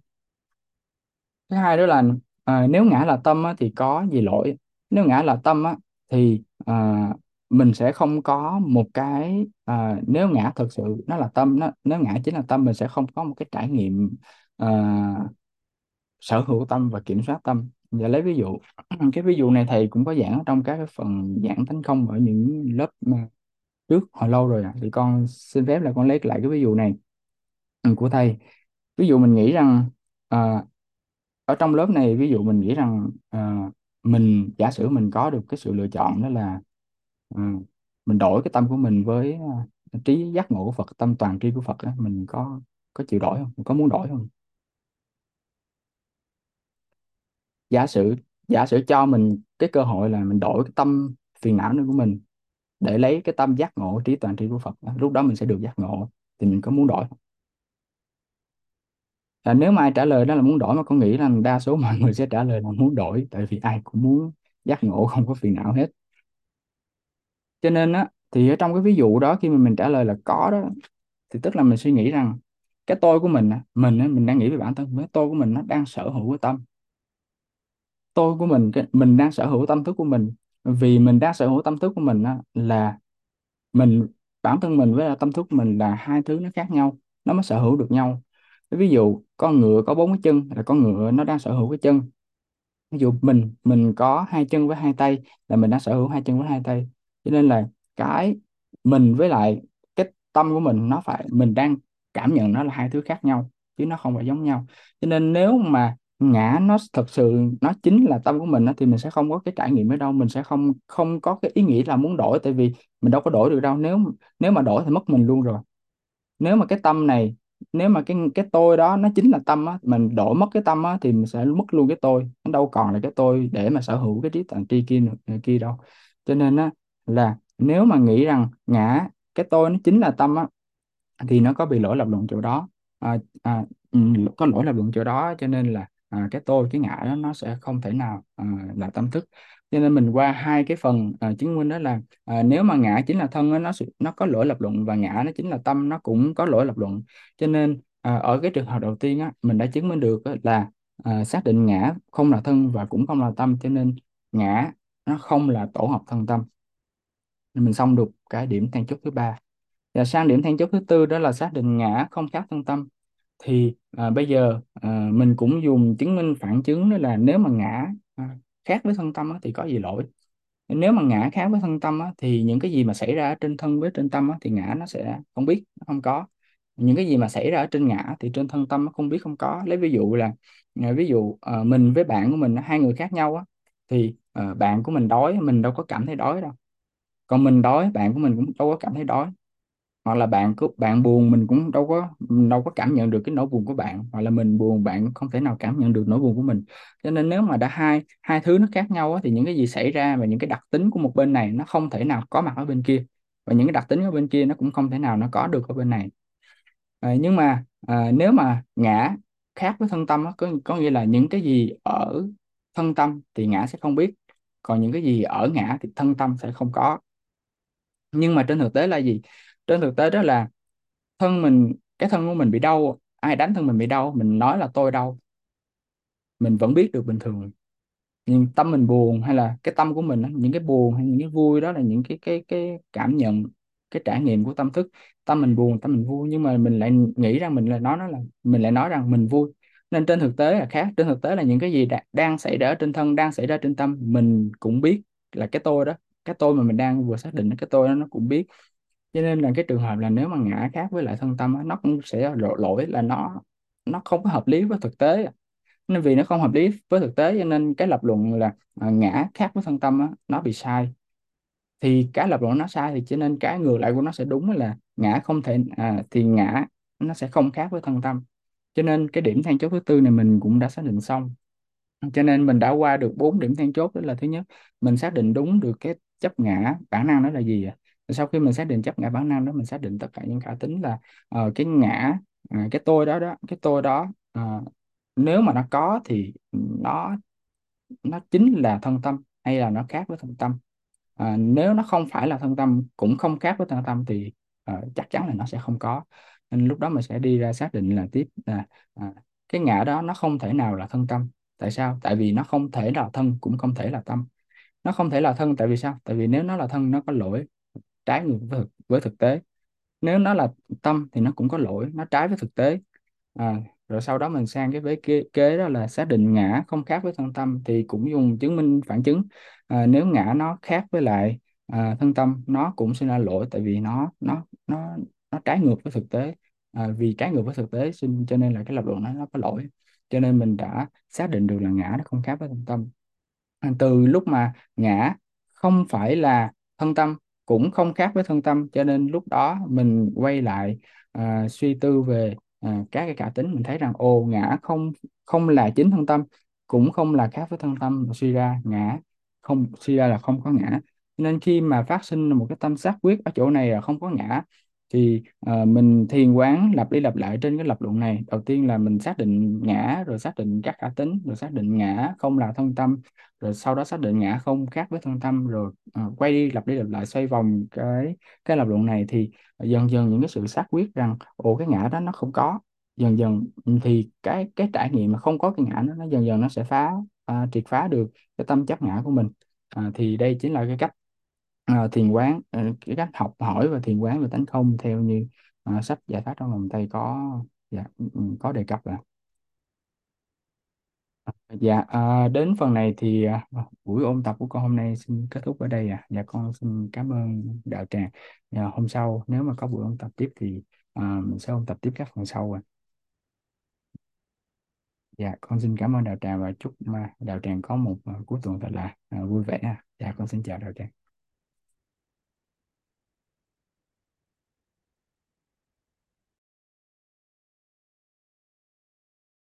Thứ hai đó là, à, nếu ngã là tâm á, thì có gì lỗi. Nếu ngã là tâm á, thì à, mình sẽ không có một cái, à, nếu ngã thực sự nó là tâm, nó nếu ngã chính là tâm, mình sẽ không có một cái trải nghiệm, à, sở hữu tâm và kiểm soát tâm. Và lấy ví dụ, cái ví dụ này thầy cũng có giảng ở trong các cái phần giảng thánh không ở những lớp mà trước hồi lâu rồi, à. Thì con xin phép là con lấy lại cái ví dụ này, ừ, của thầy. Ví dụ mình nghĩ rằng, à, ở trong lớp này, ví dụ mình nghĩ rằng, à, mình giả sử mình có được cái sự lựa chọn, đó là, à, mình đổi cái tâm của mình với, à, trí giác ngộ của Phật, tâm toàn tri của Phật đó, mình có có chịu đổi không, mình có muốn đổi không? Giả sử giả sử cho mình cái cơ hội là mình đổi cái tâm phiền não này của mình để lấy cái tâm giác ngộ trí toàn tri của Phật đó, lúc đó mình sẽ được giác ngộ, thì mình có muốn đổi không? À, nếu mà ai trả lời đó là muốn đổi, mà con nghĩ rằng đa số mọi người sẽ trả lời là muốn đổi, tại vì ai cũng muốn giác ngộ không có phiền não hết. Cho nên á, thì ở trong cái ví dụ đó, khi mà mình trả lời là có đó, thì tức là mình suy nghĩ rằng cái tôi của mình á, mình á, mình đang nghĩ về bản thân, cái tôi của mình nó đang sở hữu cái tâm. Tôi của mình, cái, mình đang sở hữu tâm thức của mình. Vì mình đang sở hữu tâm thức của mình á, là mình, bản thân mình với lại tâm thức của mình là hai thứ nó khác nhau, nó mới sở hữu được nhau. Ví dụ con ngựa có bốn cái chân, là con ngựa nó đang sở hữu cái chân. Ví dụ mình mình có hai chân với hai tay, là mình đang sở hữu hai chân với hai tay. Cho nên là cái mình với lại cái tâm của mình, nó phải, mình đang cảm nhận nó là hai thứ khác nhau, chứ nó không phải giống nhau. Cho nên nếu mà ngã nó thật sự nó chính là tâm của mình á, thì mình sẽ không có cái trải nghiệm ở đâu, mình sẽ không không có cái ý nghĩ là muốn đổi, tại vì mình đâu có đổi được đâu. Nếu nếu mà đổi thì mất mình luôn rồi. Nếu mà cái tâm này, nếu mà cái cái tôi đó nó chính là tâm á, mình đổi mất cái tâm á, thì mình sẽ mất luôn cái tôi, nó đâu còn là cái tôi để mà sở hữu cái trí tuệ tri kia nữa, kia đâu. Cho nên á, là nếu mà nghĩ rằng ngã, cái tôi nó chính là tâm á, thì nó có bị lỗi lập luận chỗ đó. à, à, ừ, có lỗi lập luận chỗ đó, cho nên là, à, cái tôi, cái ngã đó nó sẽ không thể nào, à, là tâm thức. Cho nên mình qua hai cái phần, à, chứng minh đó là, à, nếu mà ngã chính là thân á, nó sự- nó có lỗi lập luận, và ngã nó chính là tâm, nó cũng có lỗi lập luận. Cho nên, à, ở cái trường hợp đầu tiên á, mình đã chứng minh được á, là, à, xác định ngã không là thân và cũng không là tâm, cho nên ngã nó không là tổ hợp thân tâm. Nên mình xong được cái điểm then chốt thứ ba. Và sang điểm then chốt thứ tư, đó là xác định ngã không khác thân tâm. Thì, à, bây giờ, à, mình cũng dùng chứng minh phản chứng, đó là nếu mà ngã, à, khác với thân tâm á, thì có gì lỗi. Nếu mà ngã khác với thân tâm á, thì những cái gì mà xảy ra ở trên thân với trên tâm á, thì ngã nó sẽ không biết, nó không có. Những cái gì mà xảy ra ở trên ngã thì trên thân tâm nó không biết, không có. Lấy ví dụ là, à, ví dụ, à, mình với bạn của mình, hai người khác nhau á, thì, à, bạn của mình đói, mình đâu có cảm thấy đói đâu. Còn mình đói, bạn của mình cũng đâu có cảm thấy đói. Hoặc là bạn cứ bạn buồn, mình cũng đâu có mình đâu có cảm nhận được cái nỗi buồn của bạn, hoặc là mình buồn, bạn không thể nào cảm nhận được nỗi buồn của mình. Cho nên nếu mà đã hai hai thứ nó khác nhau á, thì những cái gì xảy ra và những cái đặc tính của một bên này nó không thể nào có mặt ở bên kia, và những cái đặc tính ở bên kia nó cũng không thể nào nó có được ở bên này. À, nhưng mà, à, nếu mà ngã khác với thân tâm á, có có nghĩa là những cái gì ở thân tâm thì ngã sẽ không biết, còn những cái gì ở ngã thì thân tâm sẽ không có. Nhưng mà trên thực tế là gì? Trên thực tế đó là thân mình cái thân của mình bị đau, ai đánh thân mình bị đau, mình nói là tôi đau, mình vẫn biết được bình thường. Nhưng tâm mình buồn hay là cái tâm của mình á, những cái buồn hay những cái vui đó là những cái cái cái cảm nhận, cái trải nghiệm của tâm thức. Tâm mình buồn, tâm mình vui, nhưng mà mình lại nghĩ rằng mình lại nói nó là mình lại nói rằng mình vui. Nên trên thực tế là khác, trên thực tế là những cái gì đã, đang xảy ra ở trên thân, đang xảy ra trên tâm, mình cũng biết là cái tôi đó, cái tôi mà mình đang vừa xác định, cái tôi đó nó cũng biết. Cho nên là cái trường hợp là nếu mà ngã khác với lại thân tâm á, nó cũng sẽ lộ lỗi là nó nó không có hợp lý với thực tế. Nên vì nó không hợp lý với thực tế cho nên cái lập luận là à, ngã khác với thân tâm á, nó bị sai. Thì cái lập luận nó sai thì cho nên cái ngược lại của nó sẽ đúng là ngã không thể à, thì ngã nó sẽ không khác với thân tâm. Cho nên cái điểm then chốt thứ tư này mình cũng đã xác định xong. Cho nên mình đã qua được bốn điểm then chốt. Đó là thứ nhất, mình xác định đúng được cái chấp ngã bản năng đó là gì ạ. Sau khi mình xác định chấp ngã bản năng đó, mình xác định tất cả những khả tính là ờ, cái ngã, à, cái tôi đó đó cái tôi đó ờ, nếu mà nó có thì nó nó chính là thân tâm hay là nó khác với thân tâm. À, nếu nó không phải là thân tâm cũng không khác với thân tâm thì ờ, chắc chắn là nó sẽ không có. Nên lúc đó mình sẽ đi ra xác định là tiếp là à, cái ngã đó nó không thể nào là thân tâm. Tại sao? Tại vì nó không thể là thân cũng không thể là tâm. Nó không thể là thân tại vì sao? Tại vì nếu nó là thân nó có lỗi, trái ngược với thực, với thực tế. Nếu nó là tâm thì nó cũng có lỗi, nó trái với thực tế. À, rồi sau đó mình sang cái vế kế, kế đó là xác định ngã không khác với thân tâm thì cũng dùng chứng minh phản chứng. À, nếu ngã nó khác với lại à, thân tâm, nó cũng sinh ra lỗi tại vì nó nó nó nó trái ngược với thực tế. À, vì trái ngược với thực tế sinh cho nên là cái lập luận nó nó có lỗi. Cho nên mình đã xác định được là ngã nó không khác với thân tâm. À, từ lúc mà ngã không phải là thân tâm cũng không khác với thân tâm, cho nên lúc đó mình quay lại à, suy tư về à, các cái cả tính, mình thấy rằng ồ, ngã không không là chính thân tâm cũng không là khác với thân tâm, suy ra ngã không suy ra là không có ngã. Nên khi mà phát sinh một cái tâm xác quyết ở chỗ này là không có ngã thì à, mình thiền quán lặp đi lặp lại trên cái lập luận này. Đầu tiên là mình xác định ngã, rồi xác định các cả tính, rồi xác định ngã không là thân tâm, rồi sau đó xác định ngã không khác với thân tâm, rồi à, quay đi lặp đi lặp lại xoay vòng cái cái lập luận này thì dần dần những cái sự xác quyết rằng ồ, cái ngã đó nó không có. Dần dần thì cái cái trải nghiệm mà không có cái ngã đó, nó dần dần nó sẽ phá à, triệt phá được cái tâm chấp ngã của mình. À, thì đây chính là cái cách à, thiền quán, ờ, cái cách học hỏi và thiền quán về tánh không theo như à, sách Giải thoát trong vòng tay có dạ, ừ, ừ, có đề cập. Dạ, à, đến phần này thì à, buổi ôn tập của con hôm nay xin kết thúc ở đây. À. Dạ, con xin cảm ơn đạo tràng. Dạ, hôm sau nếu mà có buổi ôn tập tiếp thì à, mình sẽ ôn tập tiếp các phần sau. À. Dạ, con xin cảm ơn đạo tràng và chúc mà đạo tràng có một à, cuối tuần thật là à, vui vẻ. À. Dạ, con xin chào đạo tràng.